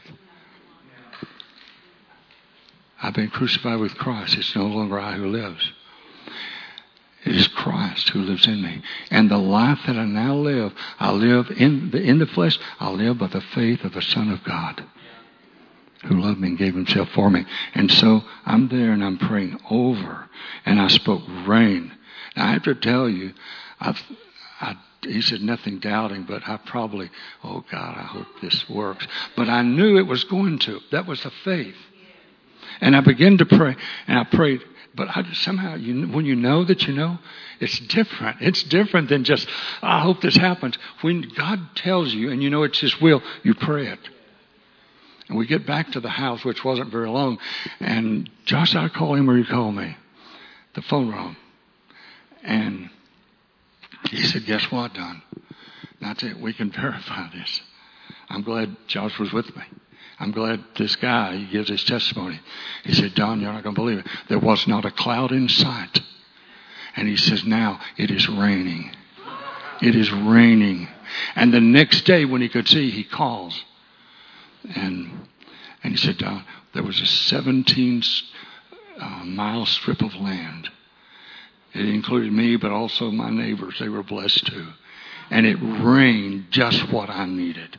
I've been crucified with Christ. It's no longer I who lives. It is Christ who lives in me. And the life that I now live, I live in the, in the flesh. I live by the faith of the Son of God who loved me and gave himself for me. And so I'm there and I'm praying over. And I spoke rain. Now I have to tell you, I've, I, he said nothing doubting, but I probably, oh God, I hope this works. But I knew it was going to. That was the faith. And I began to pray, and I prayed, but I, somehow, you, when you know that you know, it's different. It's different than just, I hope this happens. When God tells you, and you know it's his will, you pray it. And we get back to the house, which wasn't very long, and Josh, I call him or you call me. The phone rang. And he said, guess what, Don? That's it. We can verify this. I'm glad Josh was with me. I'm glad this guy, he gives his testimony. He said, Don, you're not going to believe it. There was not a cloud in sight. And he says, now it is raining. It is raining. And the next day when he could see, he calls. And and he said, Don, there was a seventeen uh, mile strip of land. It included me, but also my neighbors. They were blessed too. And it rained just what I needed.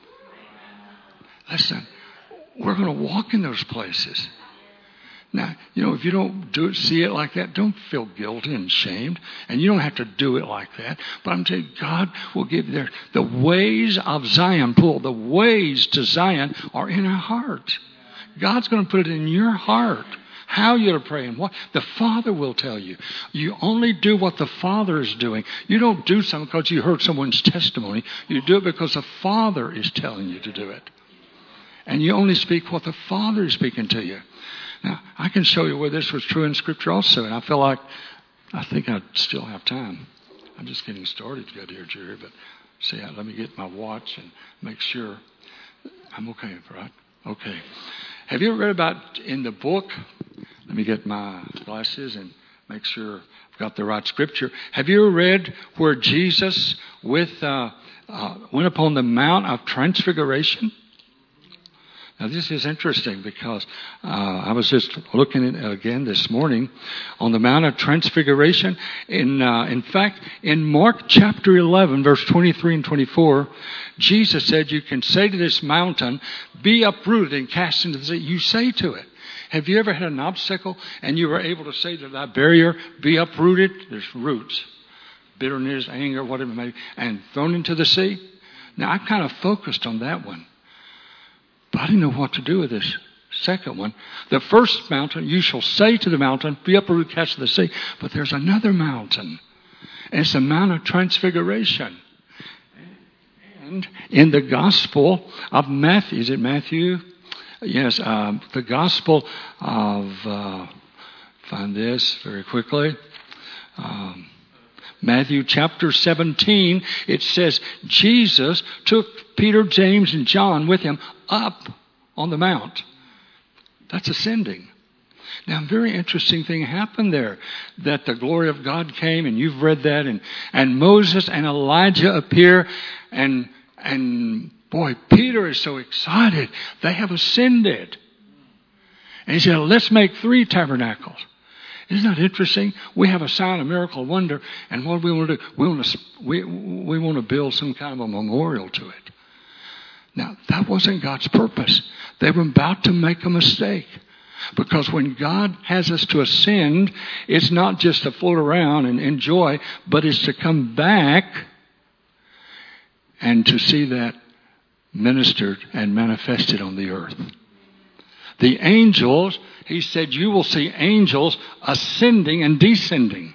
Listen, we're going to walk in those places. Now, you know, if you don't do it, see it like that, don't feel guilty and shamed. And you don't have to do it like that. But I'm telling you, God will give you there. The ways of Zion, Paul, the ways to Zion are in our heart. God's going to put it in your heart. How you're to pray and what the Father will tell you. You only do what the Father is doing. You don't do something because you heard someone's testimony. You do it because the Father is telling you to do it. And you only speak what the Father is speaking to you. Now, I can show you where this was true in Scripture also. And I feel like, I think I still have time. I'm just getting started good here, Jerry. But see, let me get my watch and make sure I'm okay, right? Okay. Have you ever read about in the book? Let me get my glasses and make sure I've got the right Scripture. Have you ever read where Jesus with uh, uh, went upon the Mount of Transfiguration? Now, this is interesting because uh, I was just looking at it again this morning on the Mount of Transfiguration. In uh, in fact, in Mark chapter eleven, verse twenty-three and twenty-four, Jesus said, you can say to this mountain, be uprooted and cast into the sea. You say to it. Have you ever had an obstacle and you were able to say to that barrier, be uprooted? There's roots, bitterness, anger, whatever it may be, and thrown into the sea? Now, I kind of focused on that one. But I didn't know what to do with this second one. The first mountain, you shall say to the mountain, be uprooted, cast to the sea. But there's another mountain. And it's the Mount of Transfiguration. And in the Gospel of Matthew, is it Matthew? Yes, um, the Gospel of, uh, find this very quickly. Um, Matthew chapter seventeen, it says Jesus took Peter, James, and John with him up on the mount. That's ascending. Now, a very interesting thing happened there, that the glory of God came, and you've read that, and, and Moses and Elijah appear, and, and boy, Peter is so excited. They have ascended. And he said, let's make three tabernacles. Isn't that interesting? We have a sign, a miracle, a wonder, and what we want to do, we want to, we, we want to build some kind of a memorial to it. Now, that wasn't God's purpose. They were about to make a mistake. Because when God has us to ascend, it's not just to float around and enjoy, but it's to come back and to see that ministered and manifested on the earth. The angels, he said, you will see angels ascending and descending.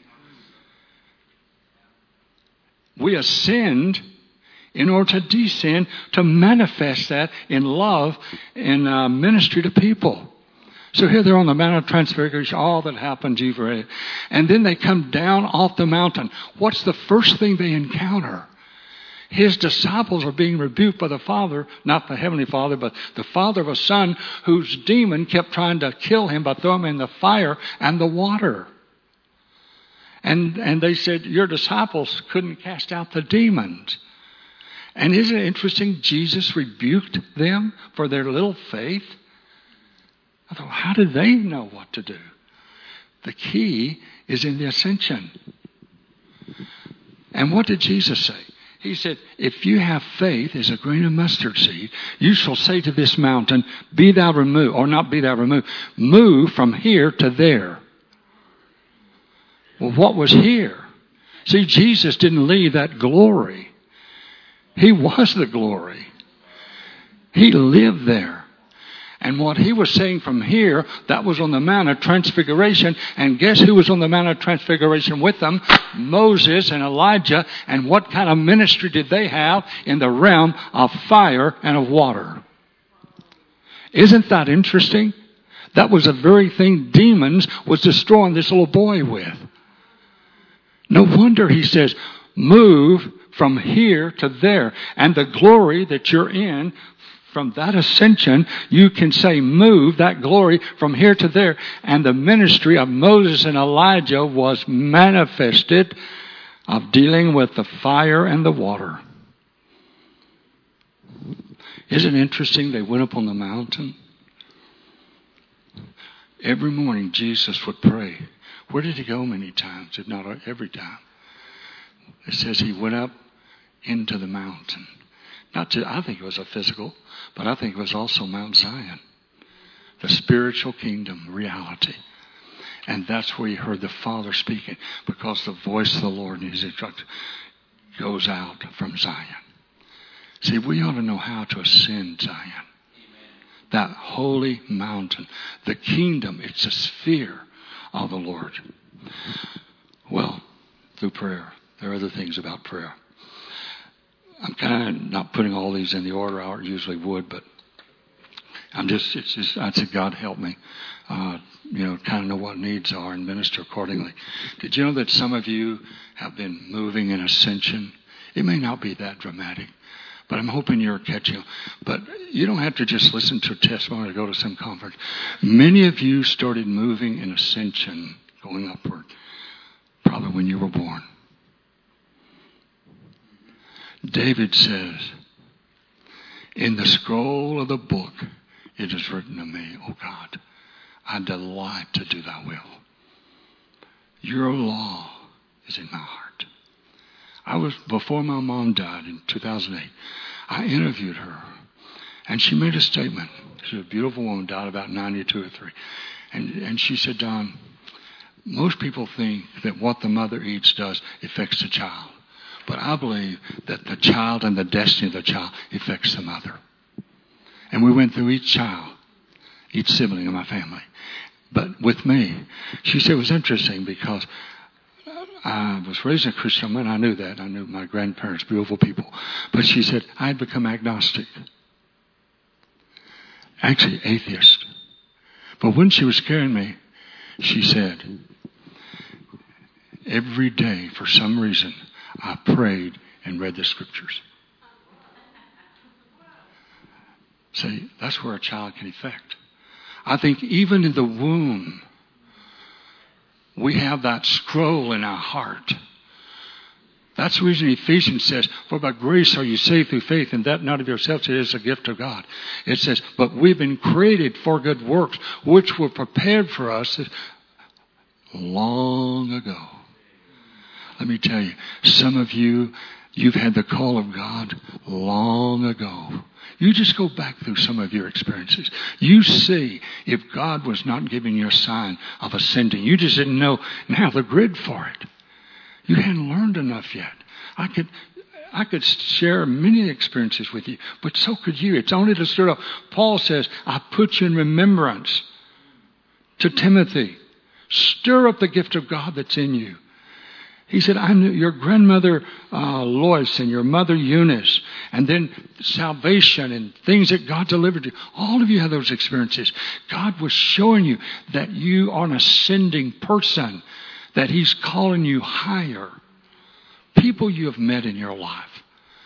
We ascend in order to descend, to manifest that in love and uh, ministry to people. So here they're on the Mount of Transfiguration, all that happened, you've read. And then they come down off the mountain. What's the first thing they encounter? His disciples are being rebuked by the Father, not the Heavenly Father, but the father of a son whose demon kept trying to kill him by throwing him in the fire and the water. And, and they said, your disciples couldn't cast out the demons. And isn't it interesting? Jesus rebuked them for their little faith. I thought, how did they know what to do? The key is in the ascension. And what did Jesus say? He said, if you have faith as a grain of mustard seed, you shall say to this mountain, be thou removed, or not be thou removed, move from here to there. Well, what was here? See, Jesus didn't leave that glory. He was the glory. He lived there. And what he was saying from here, that was on the Mount of Transfiguration. And guess who was on the Mount of Transfiguration with them? Moses and Elijah. And what kind of ministry did they have in the realm of fire and of water? Isn't that interesting? That was the very thing demons was destroying this little boy with. No wonder he says, move from here to there. And the glory that you're in, from that ascension, you can say, move that glory from here to there. And the ministry of Moses and Elijah was manifested of dealing with the fire and the water. Isn't it interesting? They went up on the mountain. Every morning Jesus would pray. Where did he go many times, if not every time? It says he went up into the mountain. Not to, I think it was a physical, but I think it was also Mount Zion. The spiritual kingdom reality. And that's where he heard the Father speaking, because the voice of the Lord in his instruction goes out from Zion. See, we ought to know how to ascend Zion. That holy mountain. The kingdom, it's a sphere of the Lord. Well, through prayer. There are other things about prayer. I'm kind of not putting all these in the order I usually would, but I'm just, it's just, I'd say, God help me, uh, you know, kind of know what needs are and minister accordingly. Did you know that some of you have been moving in ascension? It may not be that dramatic, but I'm hoping you're catching. But you don't have to just listen to a testimony or go to some conference. Many of you started moving in ascension, going upward, probably when you were born. David says, in the scroll of the book, it is written of me, O God, I delight to do thy will. Your law is in my heart. I was, before my mom died in two thousand eight, I interviewed her, and she made a statement. She's a beautiful woman, died about ninety-two or three. And, and she said, Don, most people think that what the mother eats does affects the child. But I believe that the child and the destiny of the child affects the mother. And we went through each child, each sibling in my family. But with me, she said it was interesting because I was raised a Christian woman. I knew that. I knew my grandparents, beautiful people. But she said I had become agnostic. Actually, atheist. But when she was carrying me, she said, every day, for some reason, I prayed and read the scriptures. See, that's where a child can effect. I think even in the womb, we have that scroll in our heart. That's the reason Ephesians says, for by grace are you saved through faith, and that not of yourselves, it is a gift of God. It says, but we've been created for good works, which were prepared for us long ago. Let me tell you, some of you, you've had the call of God long ago. You just go back through some of your experiences. You see if God was not giving you a sign of ascending. You just didn't know now the grid for it. You hadn't learned enough yet. I could I could share many experiences with you, but so could you. It's only to stir up. Paul says, I put you in remembrance to Timothy. Stir up the gift of God that's in you. He said, I knew your grandmother uh, Lois and your mother Eunice, and then salvation and things that God delivered you. All of you have those experiences. God was showing you that you are an ascending person, that He's calling you higher. People you have met in your life.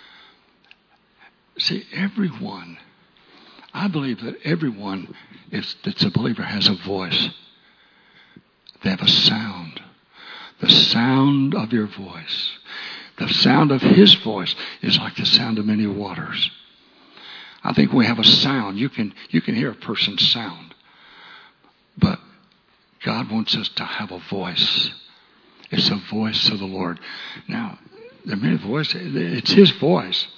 See, everyone, I believe that everyone is, that's a believer has a voice. They have a sound. The sound of your voice. The sound of His voice is like the sound of many waters. I think we have a sound. You can, you can hear a person's sound. But God wants us to have a voice. It's the voice of the Lord. Now, there are many voices. It's His voice.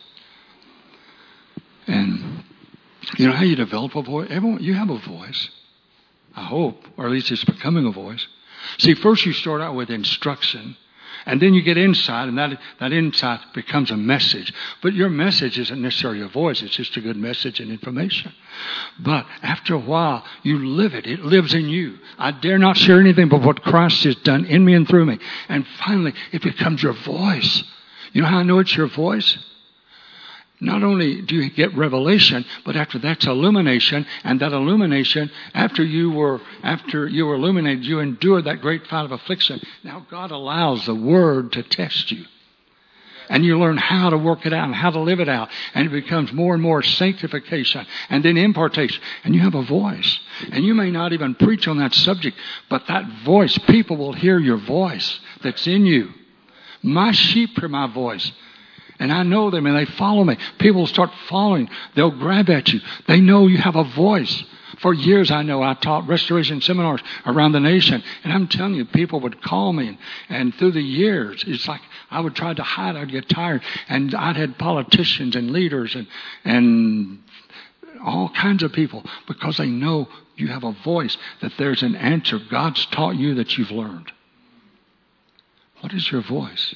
And you know how you develop a voice? Everyone, you have a voice. I hope, or at least it's becoming a voice. See, first you start out with instruction, and then you get insight, and that, that insight becomes a message. But your message isn't necessarily a voice. It's just a good message and information. But after a while, you live it. It lives in you. I dare not share anything but what Christ has done in me and through me. And finally, it becomes your voice. You know how I know it's your voice? Not only do you get revelation, but after that's illumination, and that illumination, after you were after you were illuminated, you endured that great fight of affliction. Now God allows the Word to test you. And you learn how to work it out and how to live it out. And it becomes more and more sanctification and then impartation. And you have a voice. And you may not even preach on that subject, but that voice, people will hear your voice that's in you. My sheep hear my voice. And I know them and they follow me. People start following. They'll grab at you. They know you have a voice. For years, I know I taught restoration seminars around the nation. And I'm telling you, people would call me. And, and through the years, it's like I would try to hide. I'd get tired. And I'd had politicians and leaders and, and all kinds of people because they know you have a voice, that there's an answer. God's taught you that you've learned. What is your voice?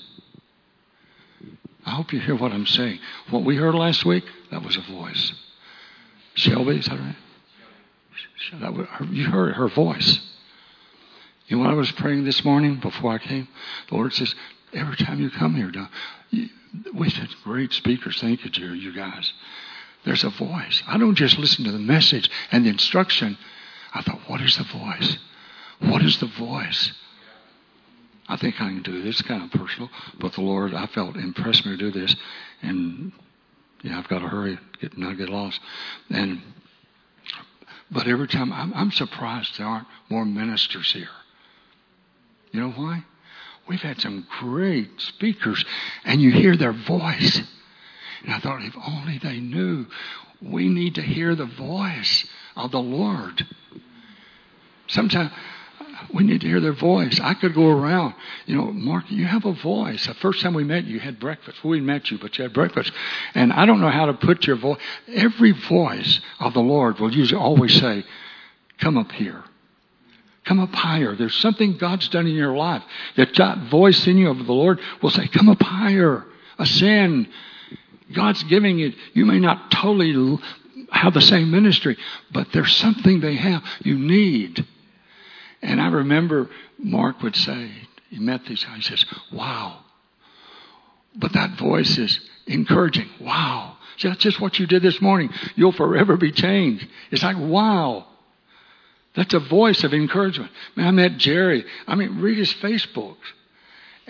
I hope you hear what I'm saying. What we heard last week, that was a voice. Shelby, is that right? That was her, you heard her voice. You know what I was praying this morning before I came? The Lord says, every time you come here, Don, you, we've had great speakers. Thank you, Jerry, you guys. There's a voice. I don't just listen to the message and the instruction. I thought, what is the voice? What is the voice? I think I can do this. It's kind of personal. But the Lord, I felt, impressed me to do this. And, yeah, I've got to hurry, get, not get lost. And, but every time, I'm, I'm surprised there aren't more ministers here. You know why? We've had some great speakers, and you hear their voice. And I thought, if only they knew, we need to hear the voice of the Lord. Sometimes we need to hear their voice. I could go around. You know, Mark, you have a voice. The first time we met you, you had breakfast. We met you, but you had breakfast. And I don't know how to put your voice. Every voice of the Lord will usually always say, come up here. Come up higher. There's something God's done in your life. That that voice in you of the Lord will say, come up higher. Ascend. God's giving it. You may not totally have the same ministry, but there's something they have you need. And I remember Mark would say, he met these guys, he says, wow. But that voice is encouraging. Wow. See, that's just what you did this morning. You'll forever be changed. It's like, wow. That's a voice of encouragement. Man, I met Jerry. I mean, read his Facebook.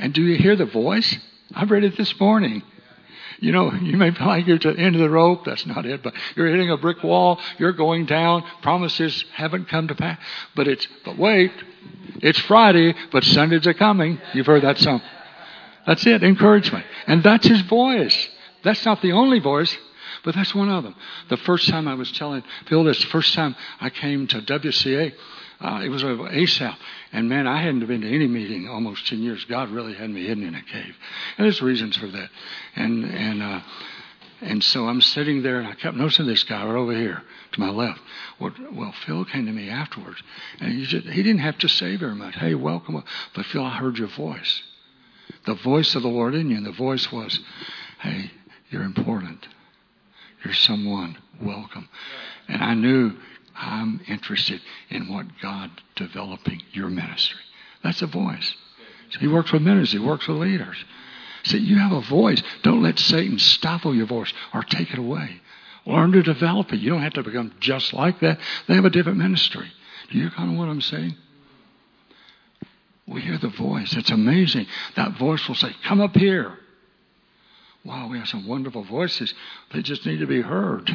And do you hear the voice? I read it this morning. You know, you may feel like you're to the end of the rope. That's not it. But you're hitting a brick wall. You're going down. Promises haven't come to pass. But it's, but wait, it's Friday, but Sundays are coming. You've heard that song. That's it. Encouragement. And that's his voice. That's not the only voice, but that's one of them. The first time I was telling Phil this, the first time I came to W C A, uh, it was over A S A P. And man, I hadn't been to any meeting almost ten years. God really had me hidden in a cave. And there's reasons for that. And, and, uh, and so I'm sitting there and I kept noticing this guy right over here to my left. Well, well Phil came to me afterwards and he said, he didn't have to say very much. Hey, welcome. But Phil, I heard your voice. The voice of the Lord in you. And the voice was, hey, you're important. You're someone. Welcome. And I knew I'm interested in what God developing your ministry. That's a voice. So he works with ministry. He works with leaders. See, you have a voice. Don't let Satan stifle your voice or take it away. Learn to develop it. You don't have to become just like that. They have a different ministry. Do you kind of what I'm saying? We hear the voice. It's amazing. That voice will say, come up here. Wow, we have some wonderful voices. They just need to be heard.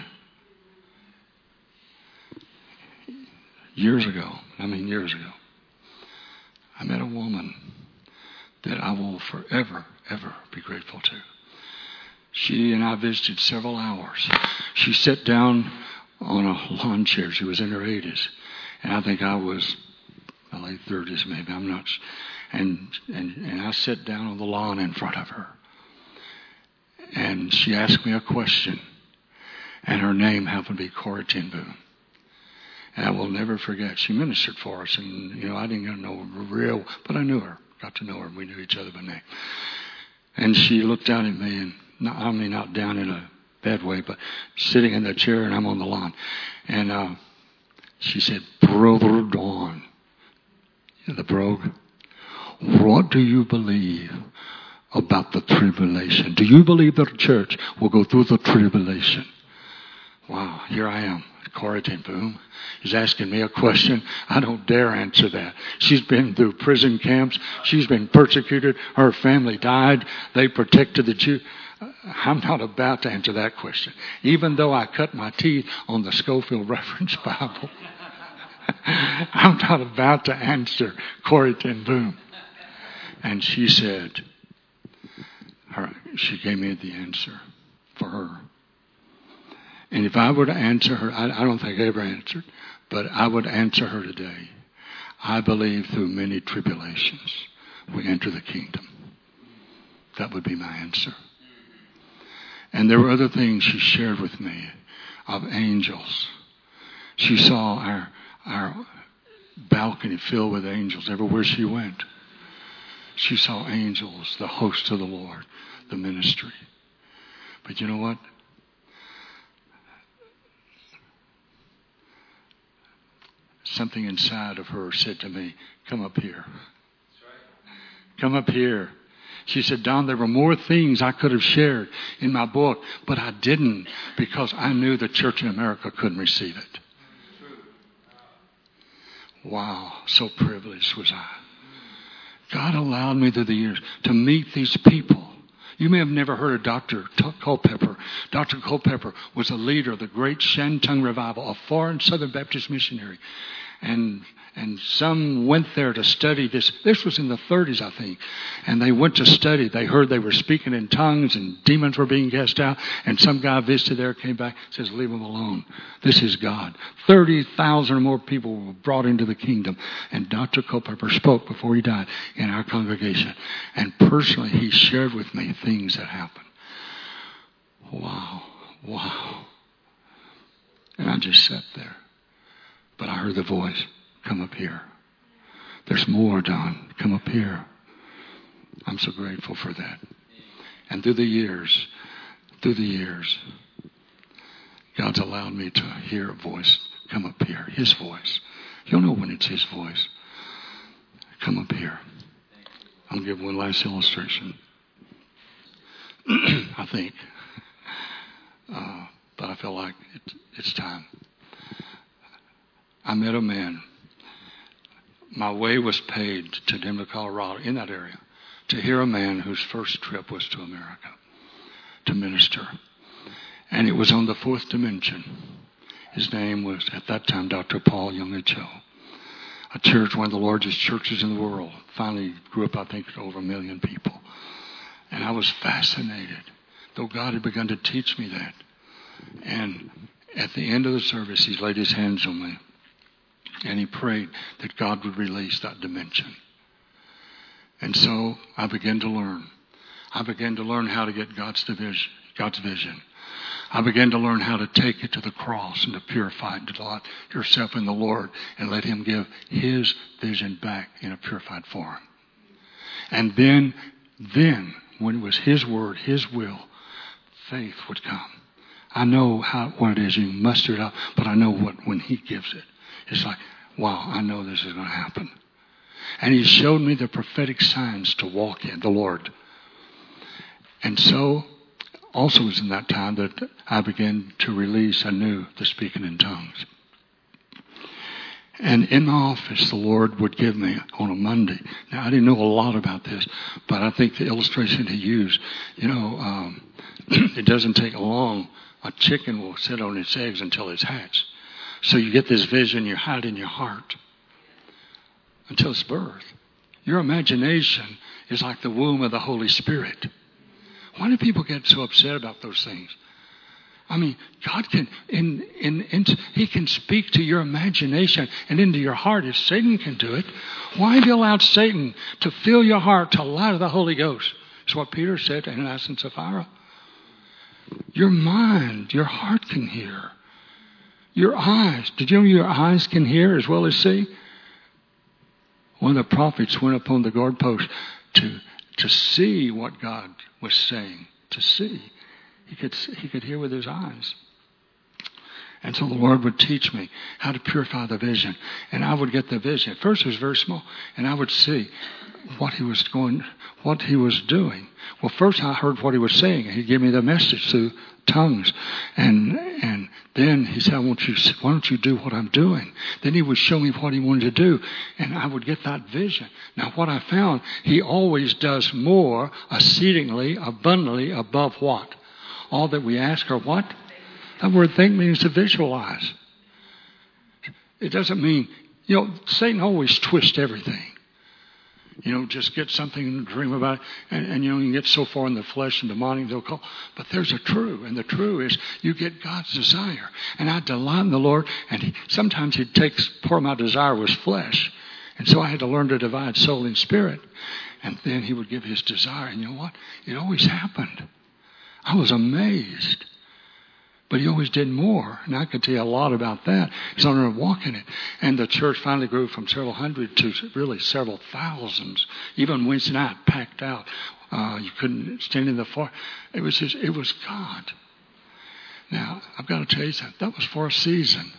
Years ago, I mean years ago, I met a woman that I will forever, ever be grateful to. She and I visited several hours. She sat down on a lawn chair. She was in her eighties. And I think I was my late thirties maybe. I'm not sure. And, and, and I sat down on the lawn in front of her. And she asked me a question. And her name happened to be Corrie ten Boom. And I will never forget. She ministered for us. And, you know, I didn't get to know her real, but I knew her. Got to know her. We knew each other by name. And she looked down at me, and not, I mean, not down in a bad way, but sitting in the chair, and I'm on the lawn. And uh, she said, Brother Don, the brogue, what do you believe about the tribulation? Do you believe the church will go through the tribulation? Wow, here I am. Corrie ten Boom is asking me a question. I don't dare answer that. She's been through prison camps. She's been persecuted. Her family died. They protected the Jew. I'm not about to answer that question. Even though I cut my teeth on the Scofield Reference Bible, I'm not about to answer Corrie ten Boom. And she said, her, she gave me the answer for her. And if I were to answer her, I, I don't think I ever answered, but I would answer her today. I believe through many tribulations we enter the kingdom. That would be my answer. And there were other things she shared with me of angels. She saw our, our balcony filled with angels everywhere she went. She saw angels, the host of the Lord, the ministry. But you know what? Something inside of her said to me, come up here. Come up here. She said, Don, there were more things I could have shared in my book, but I didn't because I knew the church in America couldn't receive it. Wow, so privileged was I. God allowed me through the years to meet these people. You may have never heard of Doctor Culpeper. Doctor Culpeper was a leader of the great Shantung revival, a foreign Southern Baptist missionary. And and some went there to study this. This was in the thirties, I think. And they went to study. They heard they were speaking in tongues and demons were being cast out. And some guy visited there, came back, says, leave them alone. This is God. thirty thousand or more people were brought into the kingdom. And Doctor Culpeper spoke before he died in our congregation. And personally, he shared with me things that happened. Wow. Wow. And I just sat there. But I heard the voice, come up here. There's more, Don. Come up here. I'm so grateful for that. And through the years, through the years, God's allowed me to hear a voice come up here. His voice. You'll know when it's his voice. Come up here. I'll give one last illustration. I think. Uh, but I feel like it, it's time. I met a man. My way was paid to Denver, Colorado, in that area, to hear a man whose first trip was to America to minister. And it was on the fourth dimension. His name was, at that time, Doctor Paul Young Cho. A church, one of the largest churches in the world. Finally grew up, I think, to over a million people. And I was fascinated, though God had begun to teach me that. And at the end of the service, he laid his hands on me. And he prayed that God would release that dimension. And so I began to learn. I began to learn how to get God's division, God's vision. I began to learn how to take it to the cross and to purify it, to delight yourself in the Lord and let him give his vision back in a purified form. And then, then, when it was his word, his will, faith would come. I know how what it is. You muster it up, but I know what when he gives it. It's like, wow, I know this is going to happen. And he showed me the prophetic signs to walk in, the Lord. And so, also was in that time that I began to release anew the speaking in tongues. And in my office, the Lord would give me on a Monday. Now, I didn't know a lot about this, but I think the illustration he used, you know, um, it doesn't take long. A chicken will sit on its eggs until it's hatched. So you get this vision, you hide in your heart until it's birth. Your imagination is like the womb of the Holy Spirit. Why do people get so upset about those things? I mean, God can, in, in, in, he can speak to your imagination and into your heart if Satan can do it. Why have you allowed Satan to fill your heart to lie to the Holy Ghost? It's what Peter said to Ananias and Sapphira. Your mind, your heart can hear. Your eyes, did you know your eyes can hear as well as see? One of the prophets went upon the guard post to, to see what God was saying, to see. He could, he could hear with his eyes. And so the Lord would teach me how to purify the vision. And I would get the vision. At first it was very small. And I would see what he was going, what he was doing. Well, first I heard what he was saying. He gave me the message through tongues. And and then he said, I want you, why don't you do what I'm doing? Then he would show me what he wanted to do. And I would get that vision. Now what I found, he always does more exceedingly, abundantly above what? All that we ask or what? That word think means to visualize. It doesn't mean, you know, Satan always twists everything. You know, just get something and dream about it. And, and, you know, you can get so far in the flesh and demonic, they'll call. But there's a true. And the true is you get God's desire. And I delight in the Lord. And he, sometimes he'd take, part of my desire was flesh. And so I had to learn to divide soul and spirit. And then he would give his desire. And you know what? It always happened. I was amazed. But he always did more. And I could tell you a lot about that. He's on there walking it. And the church finally grew from several hundred to really several thousands. Even Wednesday night, packed out. Uh, you couldn't stand in the floor. It was just, it was God. Now, I've got to tell you something. That was for a season.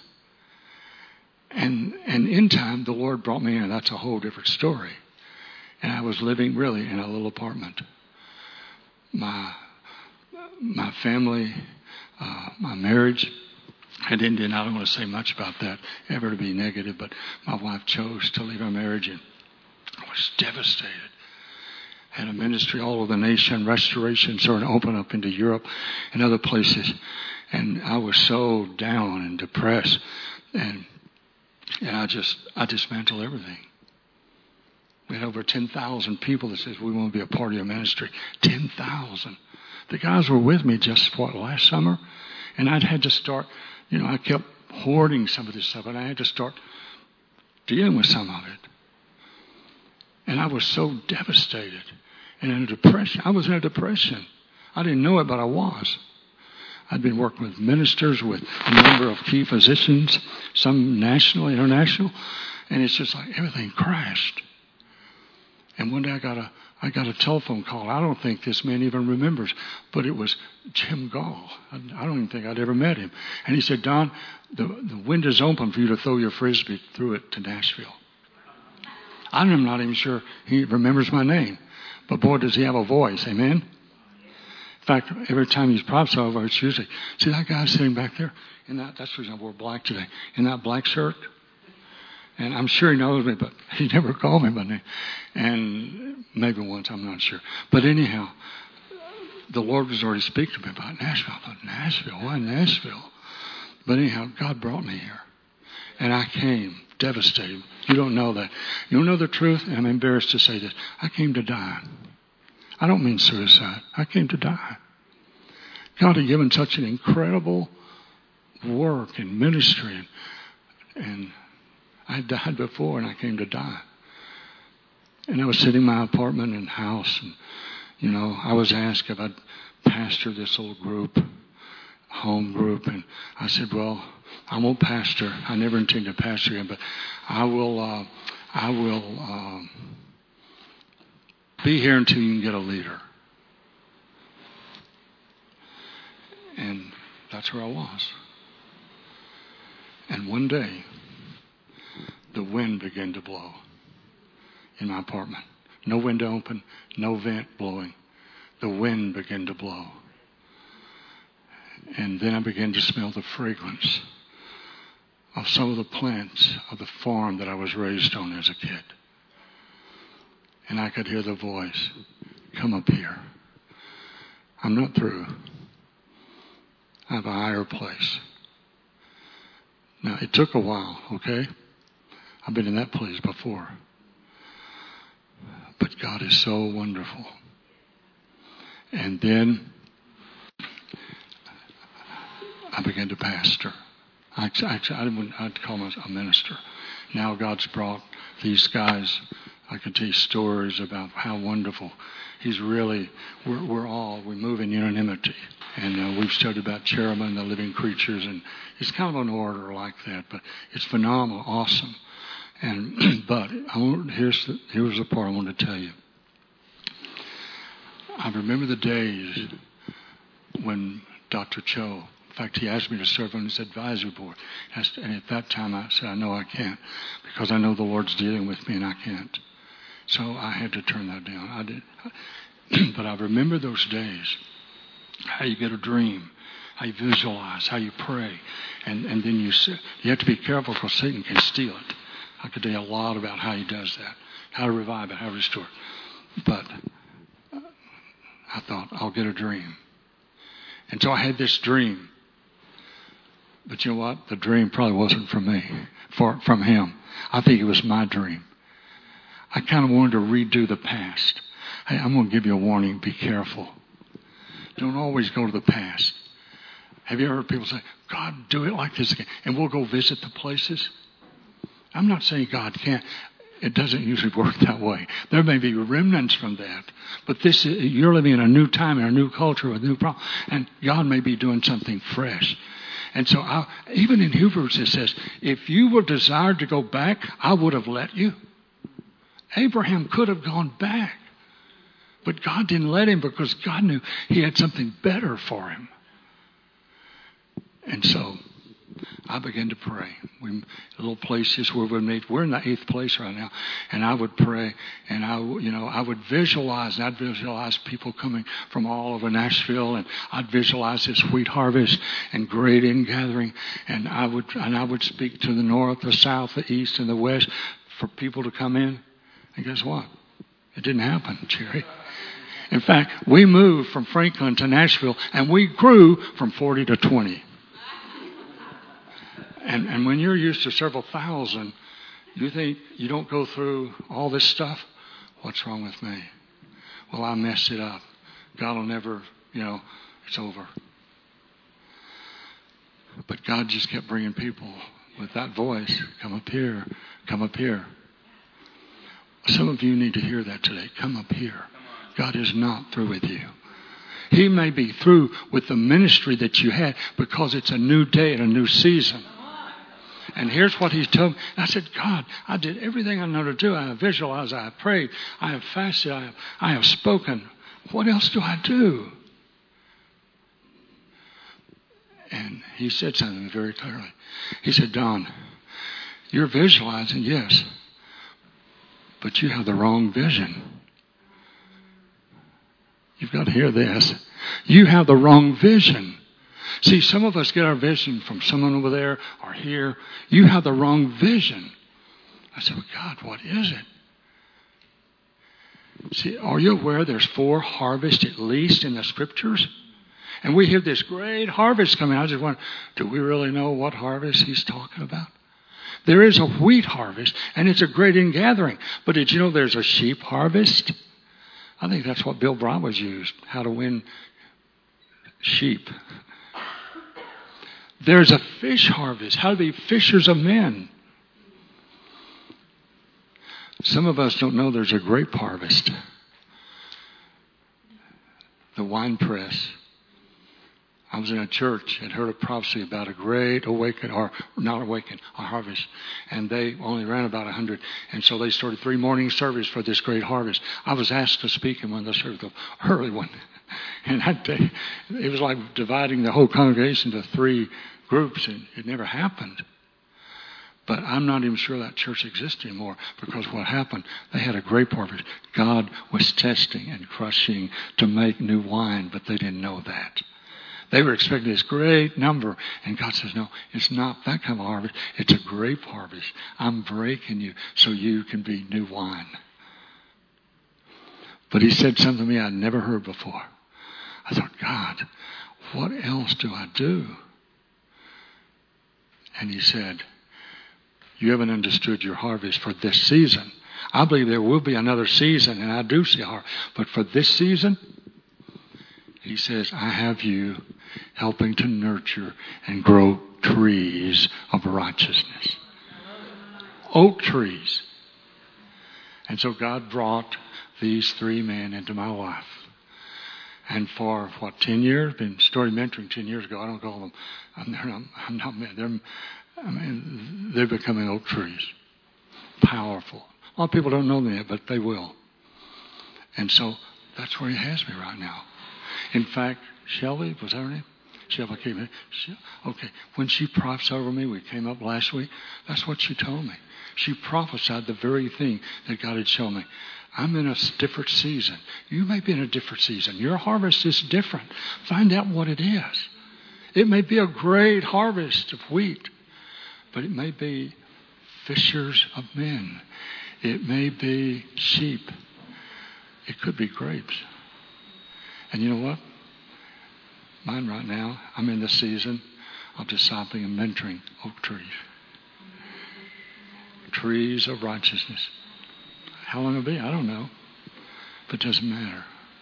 And, and in time, the Lord brought me in. That's a whole different story. And I was living really in a little apartment. My, my family... Uh, my marriage had ended. I don't want to say much about that, ever to be negative, but my wife chose to leave our marriage, and I was devastated. Had a ministry all over the nation, restoration started to open up into Europe and other places, and I was so down and depressed, and and I just I dismantled everything. We had over ten thousand people that said we want to be a part of your ministry. ten thousand. The guys were with me just, what, last summer? And I'd had to start, you know, I kept hoarding some of this stuff, and I had to start dealing with some of it. And I was so devastated and in a depression. I was in a depression. I didn't know it, but I was. I'd been working with ministers, with a number of key physicians, some national, international, and it's just like everything crashed. And one day I got a I got a telephone call. I don't think this man even remembers, but it was Jim Gall. I don't even think I'd ever met him. And he said, Don, the, the window's open for you to throw your Frisbee through it to Nashville. I'm not even sure he remembers my name. But boy, does he have a voice. Amen? In fact, every time he's prophesied over, it's usually, see that guy sitting back there? In that, that's the reason I wore black today. In that black shirt? And I'm sure he knows me, but he never called me by name. And maybe once, I'm not sure. But anyhow, the Lord was already speaking to me about Nashville. I thought, Nashville? Why Nashville? But anyhow, God brought me here. And I came devastated. You don't know that. You don't know the truth, and I'm embarrassed to say this. I came to die. I don't mean suicide. I came to die. God had given such an incredible work and ministry, and, and I had died before, and I came to die. And I was sitting in my apartment and house, and, you know, I was asked if I'd pastor this little group, home group, and I said, well, I won't pastor. I never intend to pastor again, but I will, uh, I will um, be here until you can get a leader. And that's where I was. And one day, the wind began to blow in my apartment. No window open, no vent blowing. The wind began to blow. And then I began to smell the fragrance of some of the plants of the farm that I was raised on as a kid. And I could hear the voice, come up here. I'm not through. I have a higher place. Now, it took a while, okay? I've been in that place before. But God is so wonderful. And then I began to pastor. Actually, I wouldn't, I'd call myself a minister. Now God's brought these guys. I can tell you stories about how wonderful. He's really, we're, we're all, we move in unanimity. And uh, we've studied about cherubim, the living creatures, and it's kind of an order like that, but it's phenomenal, awesome. And but I want, here's the, here's the part I want to tell you. I remember the days when Doctor Cho, in fact, he asked me to serve on his advisory board. And at that time, I said, I know I can't, because I know the Lord's dealing with me, and I can't. So I had to turn that down. I did, but I remember those days. How you get a dream, how you visualize, how you pray, and and then you sit. You have to be careful because Satan can steal it. I could tell you a lot about how he does that, how to revive it, how to restore it. But I thought, I'll get a dream. And so I had this dream. But you know what? The dream probably wasn't from me, for, from him. I think it was my dream. I kind of wanted to redo the past. Hey, I'm going to give you a warning. Be careful. Don't always go to the past. Have you ever heard people say, God, do it like this again? And we'll go visit the places. I'm not saying God can't. It doesn't usually work that way. There may be remnants from that. But this is, you're living in a new time, in a new culture, with new problems. And God may be doing something fresh. And so I, even in Hebrews it says, if you were desired to go back, I would have let you. Abraham could have gone back. But God didn't let him because God knew he had something better for him. And so I began to pray. We little places where we meet. We're in the eighth place right now, and I would pray, and I, you know, I would visualize. And I'd visualize people coming from all over Nashville, and I'd visualize this wheat harvest and great ingathering, and I would and I would speak to the north, the south, the east, and the west for people to come in. And guess what? It didn't happen, Jerry. In fact, we moved from Franklin to Nashville, and we grew from forty to twenty. And, and when you're used to several thousand, you think you don't go through all this stuff? What's wrong with me? Well, I messed it up. God will never, you know, it's over. But God just kept bringing people with that voice. Come up here. Come up here. Some of you need to hear that today. Come up here. God is not through with you. He may be through with the ministry that you had because it's a new day and a new season. And here's what he told me. I said, God, I did everything I know to do. I have visualized. I have prayed. I have fasted. I have, I have spoken. What else do I do? And he said something very clearly. He said, Don, you're visualizing, yes, but you have the wrong vision. You've got to hear this. You have the wrong vision. See, some of us get our vision from someone over there or here. You have the wrong vision. I said, well, God, what is it? See, are you aware there's four harvests at least in the Scriptures? And we hear this great harvest coming. I just wonder, do we really know what harvest he's talking about? There is a wheat harvest, and it's a great ingathering. But did you know there's a sheep harvest? I think that's what Bill Brybers used, how to win sheep. There's a fish harvest, how to be fishers of men. Some of us don't know there's a grape harvest. The wine press. I was in a church and heard a prophecy about a great awaken, or not awaken, a harvest. And they only ran about a hundred. And so they started three morning service for this great harvest. I was asked to speak in one of the services, the early one. And that day, it was like dividing the whole congregation into three groups, and it never happened. But I'm not even sure that church exists anymore, because what happened, they had a grape harvest. God was testing and crushing to make new wine, but they didn't know that. They were expecting this great number, and God says, no, it's not that kind of harvest. It's a grape harvest. I'm breaking you so you can be new wine. But he said something to me I'd never heard before. I thought, God, what else do I do? And he said, you haven't understood your harvest for this season. I believe there will be another season, and I do see a harvest. But for this season, he says, I have you helping to nurture and grow trees of righteousness. Oak trees. And so God brought these three men into my life. And for, what, ten years? Been started mentoring ten years ago. I don't call them, I'm, they're not, I'm not, they're, I mean, they're becoming oak trees. Powerful. A lot of people don't know them yet, but they will. And so that's where he has me right now. In fact, Shelby, was that her name? Shelby came in. Okay, when she prophesied over me, we came up last week, that's what she told me. She prophesied the very thing that God had shown me. I'm in a different season. You may be in a different season. Your harvest is different. Find out what it is. It may be a great harvest of wheat, but it may be fishers of men. It may be sheep. It could be grapes. And you know what? Mine right now, I'm in the season of discipling and mentoring oak trees. Trees of righteousness. How long it'll be, I don't know. But it doesn't matter.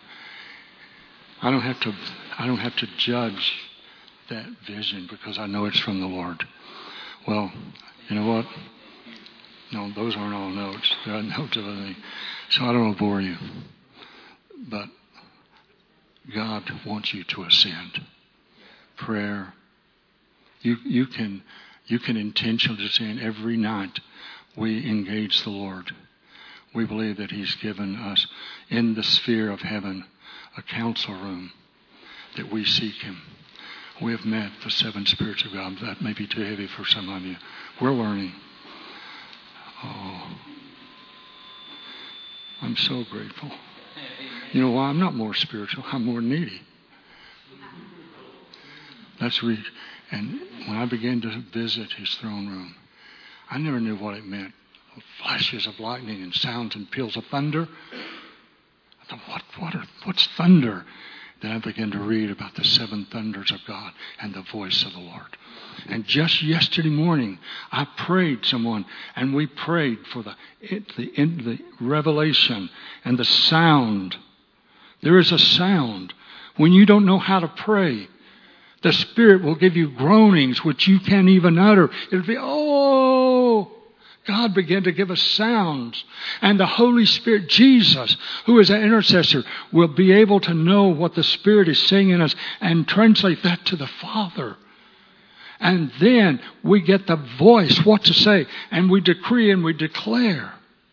I don't have to I don't have to judge that vision because I know it's from the Lord. Well, you know what? No, those aren't all notes. There are notes of anything. So I don't want to bore you. But God wants you to ascend. Prayer. You you can you can intentionally ascend every night. We engage the Lord. We believe that He's given us in the sphere of heaven a council room that we seek Him. We have met the seven spirits of God. That may be too heavy for some of you. We're learning. Oh, I'm so grateful. You know why? I'm not more spiritual. I'm more needy. That's re- and when I began to visit His throne room, I never knew what it meant. Flashes of lightning and sounds and peals of thunder. I thought, what, what are, what's thunder? Then I began to read about the seven thunders of God and the voice of the Lord. And just yesterday morning, I prayed someone, and we prayed for the, the, the revelation and the sound. There is a sound. When you don't know how to pray, the Spirit will give you groanings which you can't even utter. It'll be, oh... God began to give us sounds. And the Holy Spirit, Jesus, who is an intercessor, will be able to know what the Spirit is saying in us and translate that to the Father. And then we get the voice, what to say, and we decree and we declare.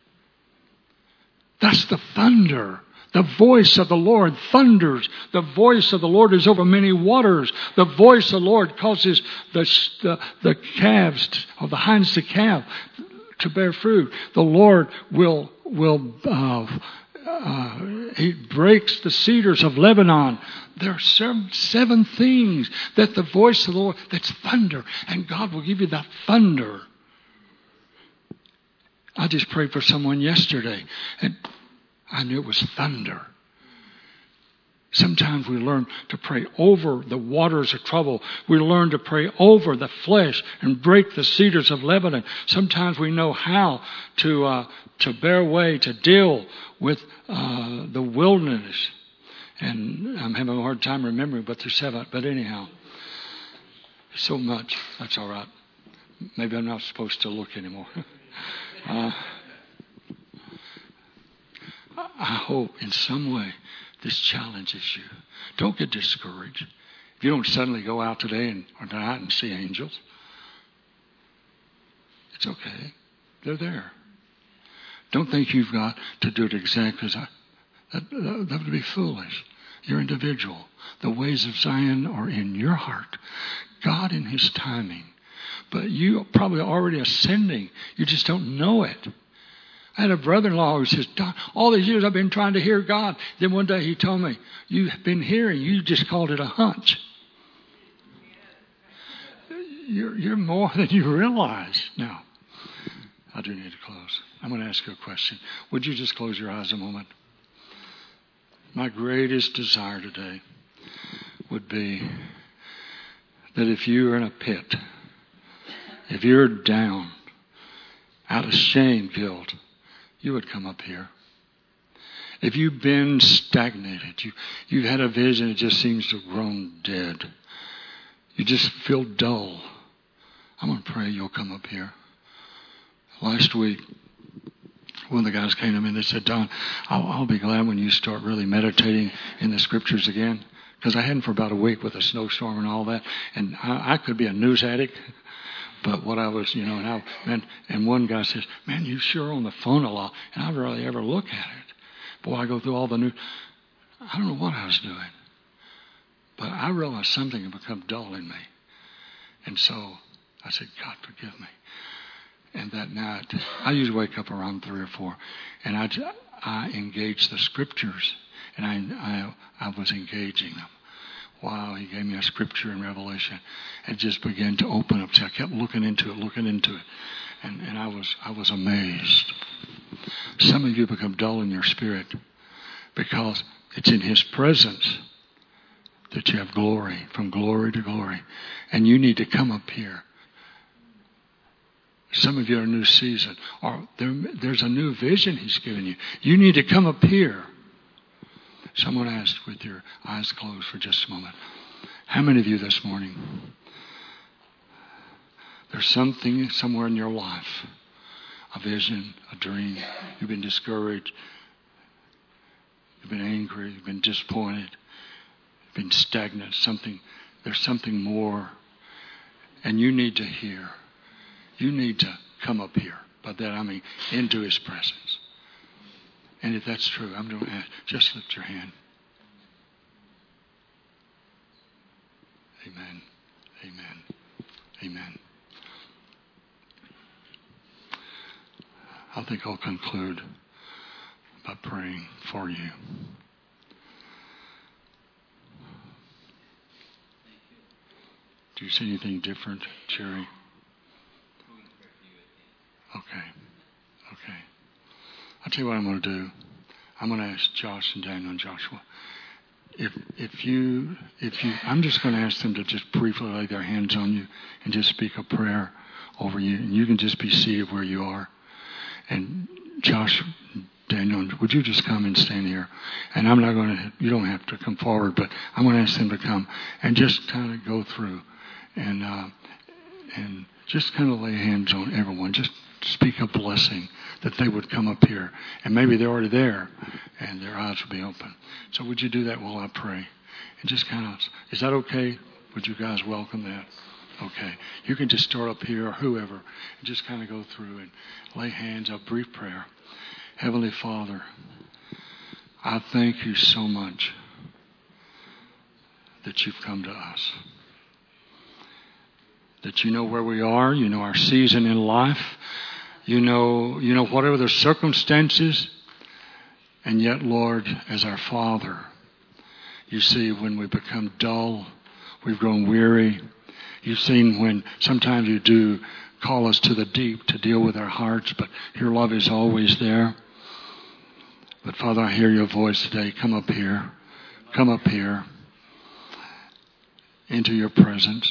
That's the thunder. The voice of the Lord thunders. The voice of the Lord is over many waters. The voice of the Lord causes the, the, the calves, or the hinds to calve, to bear fruit. The Lord will will uh, uh, He breaks the cedars of Lebanon. There are seven, seven things that the voice of the Lord, that's thunder, and God will give you that thunder. I just prayed for someone yesterday, and I knew it was thunder. Sometimes we learn to pray over the waters of trouble. We learn to pray over the flesh and break the cedars of Lebanon. Sometimes we know how to uh, to bear way, to deal with uh, the wilderness. And I'm having a hard time remembering, but there's seven. But anyhow, so much. That's all right. Maybe I'm not supposed to look anymore. uh, I hope in some way this challenges you. Don't get discouraged. If you don't suddenly go out today and or tonight and see angels, it's okay. They're there. Don't think you've got to do it exactly as I. That, that, that would be foolish. You're individual. The ways of Zion are in your heart. God in His timing. But you are probably already ascending. You just don't know it. I had a brother-in-law who says, Don, all these years I've been trying to hear God. Then one day he told me, you've been hearing, you just called it a hunch. You're, you're more than you realize. Now, I do need to close. I'm going to ask you a question. Would you just close your eyes a moment? My greatest desire today would be that if you are in a pit, if you're down, out of shame, guilt, you would come up here. If you've been stagnated, you, you've had a vision that just seems to have grown dead, you just feel dull, I'm going to pray you'll come up here. Last week, one of the guys came to me and they said, Don, I'll, I'll be glad when you start really meditating in the Scriptures again. Because I hadn't for about a week with a snowstorm and all that. And I, I could be a news addict. But what I was, you know, and I, man, and one guy says, man, you sure on the phone a lot. And I rarely ever look at it. Boy, I go through all the news. I don't know what I was doing. But I realized something had become dull in me. And so I said, God, forgive me. And that night, I usually wake up around three or four, and I, I engage the Scriptures, and I, I I was engaging them. Wow, He gave me a Scripture in Revelation, and just began to open up. So I kept looking into it, looking into it, and and I was I was amazed. Some of you become dull in your spirit because it's in His presence that you have glory, from glory to glory, and you need to come up here. Some of you are in a new season, or there, there's a new vision He's given you. You need to come up here. Someone asked with your eyes closed for just a moment. How many of you this morning, there's something somewhere in your life, a vision, a dream, you've been discouraged, you've been angry, you've been disappointed, you've been stagnant, something, there's something more, and you need to hear. You need to come up here. By that I mean into His presence. And if that's true, I'm going to ask, just lift your hand. Amen. Amen. Amen. I think I'll conclude by praying for you. Do you see anything different, Jerry? Okay. Okay. I'll tell you what I'm going to do. I'm going to ask Josh and Daniel and Joshua. If if you if you I'm just going to ask them to just briefly lay their hands on you and just speak a prayer over you, and you can just be seated where you are. And Josh, Daniel, would you just come and stand here? And I'm not going to. You don't have to come forward, but I'm going to ask them to come and just kind of go through and uh, and just kind of lay hands on everyone. Just speak a blessing that they would come up here. And maybe they're already there and their eyes will be open. So would you do that while I pray? And just kind of, is that okay? Would you guys welcome that? Okay. You can just start up here or whoever and just kind of go through and lay hands, a brief prayer. Heavenly Father, I thank you so much that you've come to us. That you know where we are, you know our season in life. You know, you know, whatever the circumstances, and yet, Lord, as our Father, you see when we become dull, we've grown weary. You've seen when sometimes you do call us to the deep to deal with our hearts, but your love is always there. But Father, I hear your voice today. Come up here. Come up here into your presence,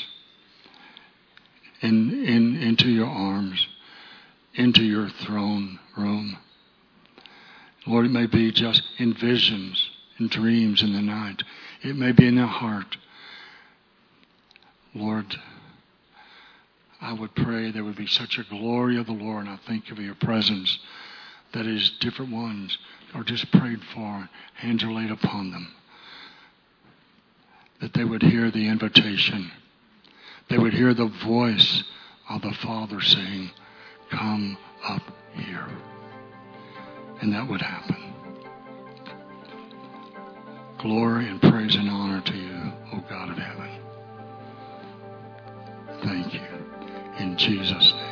in, in, into your arms, into your throne room. Lord, it may be just in visions, in dreams in the night. It may be in the heart. Lord, I would pray there would be such a glory of the Lord, and I think of your presence, that is different ones are just prayed for, hands are laid upon them, that they would hear the invitation. They would hear the voice of the Father saying, come up here. And that would happen. Glory and praise and honor to you, O God of heaven. Thank you. In Jesus' name.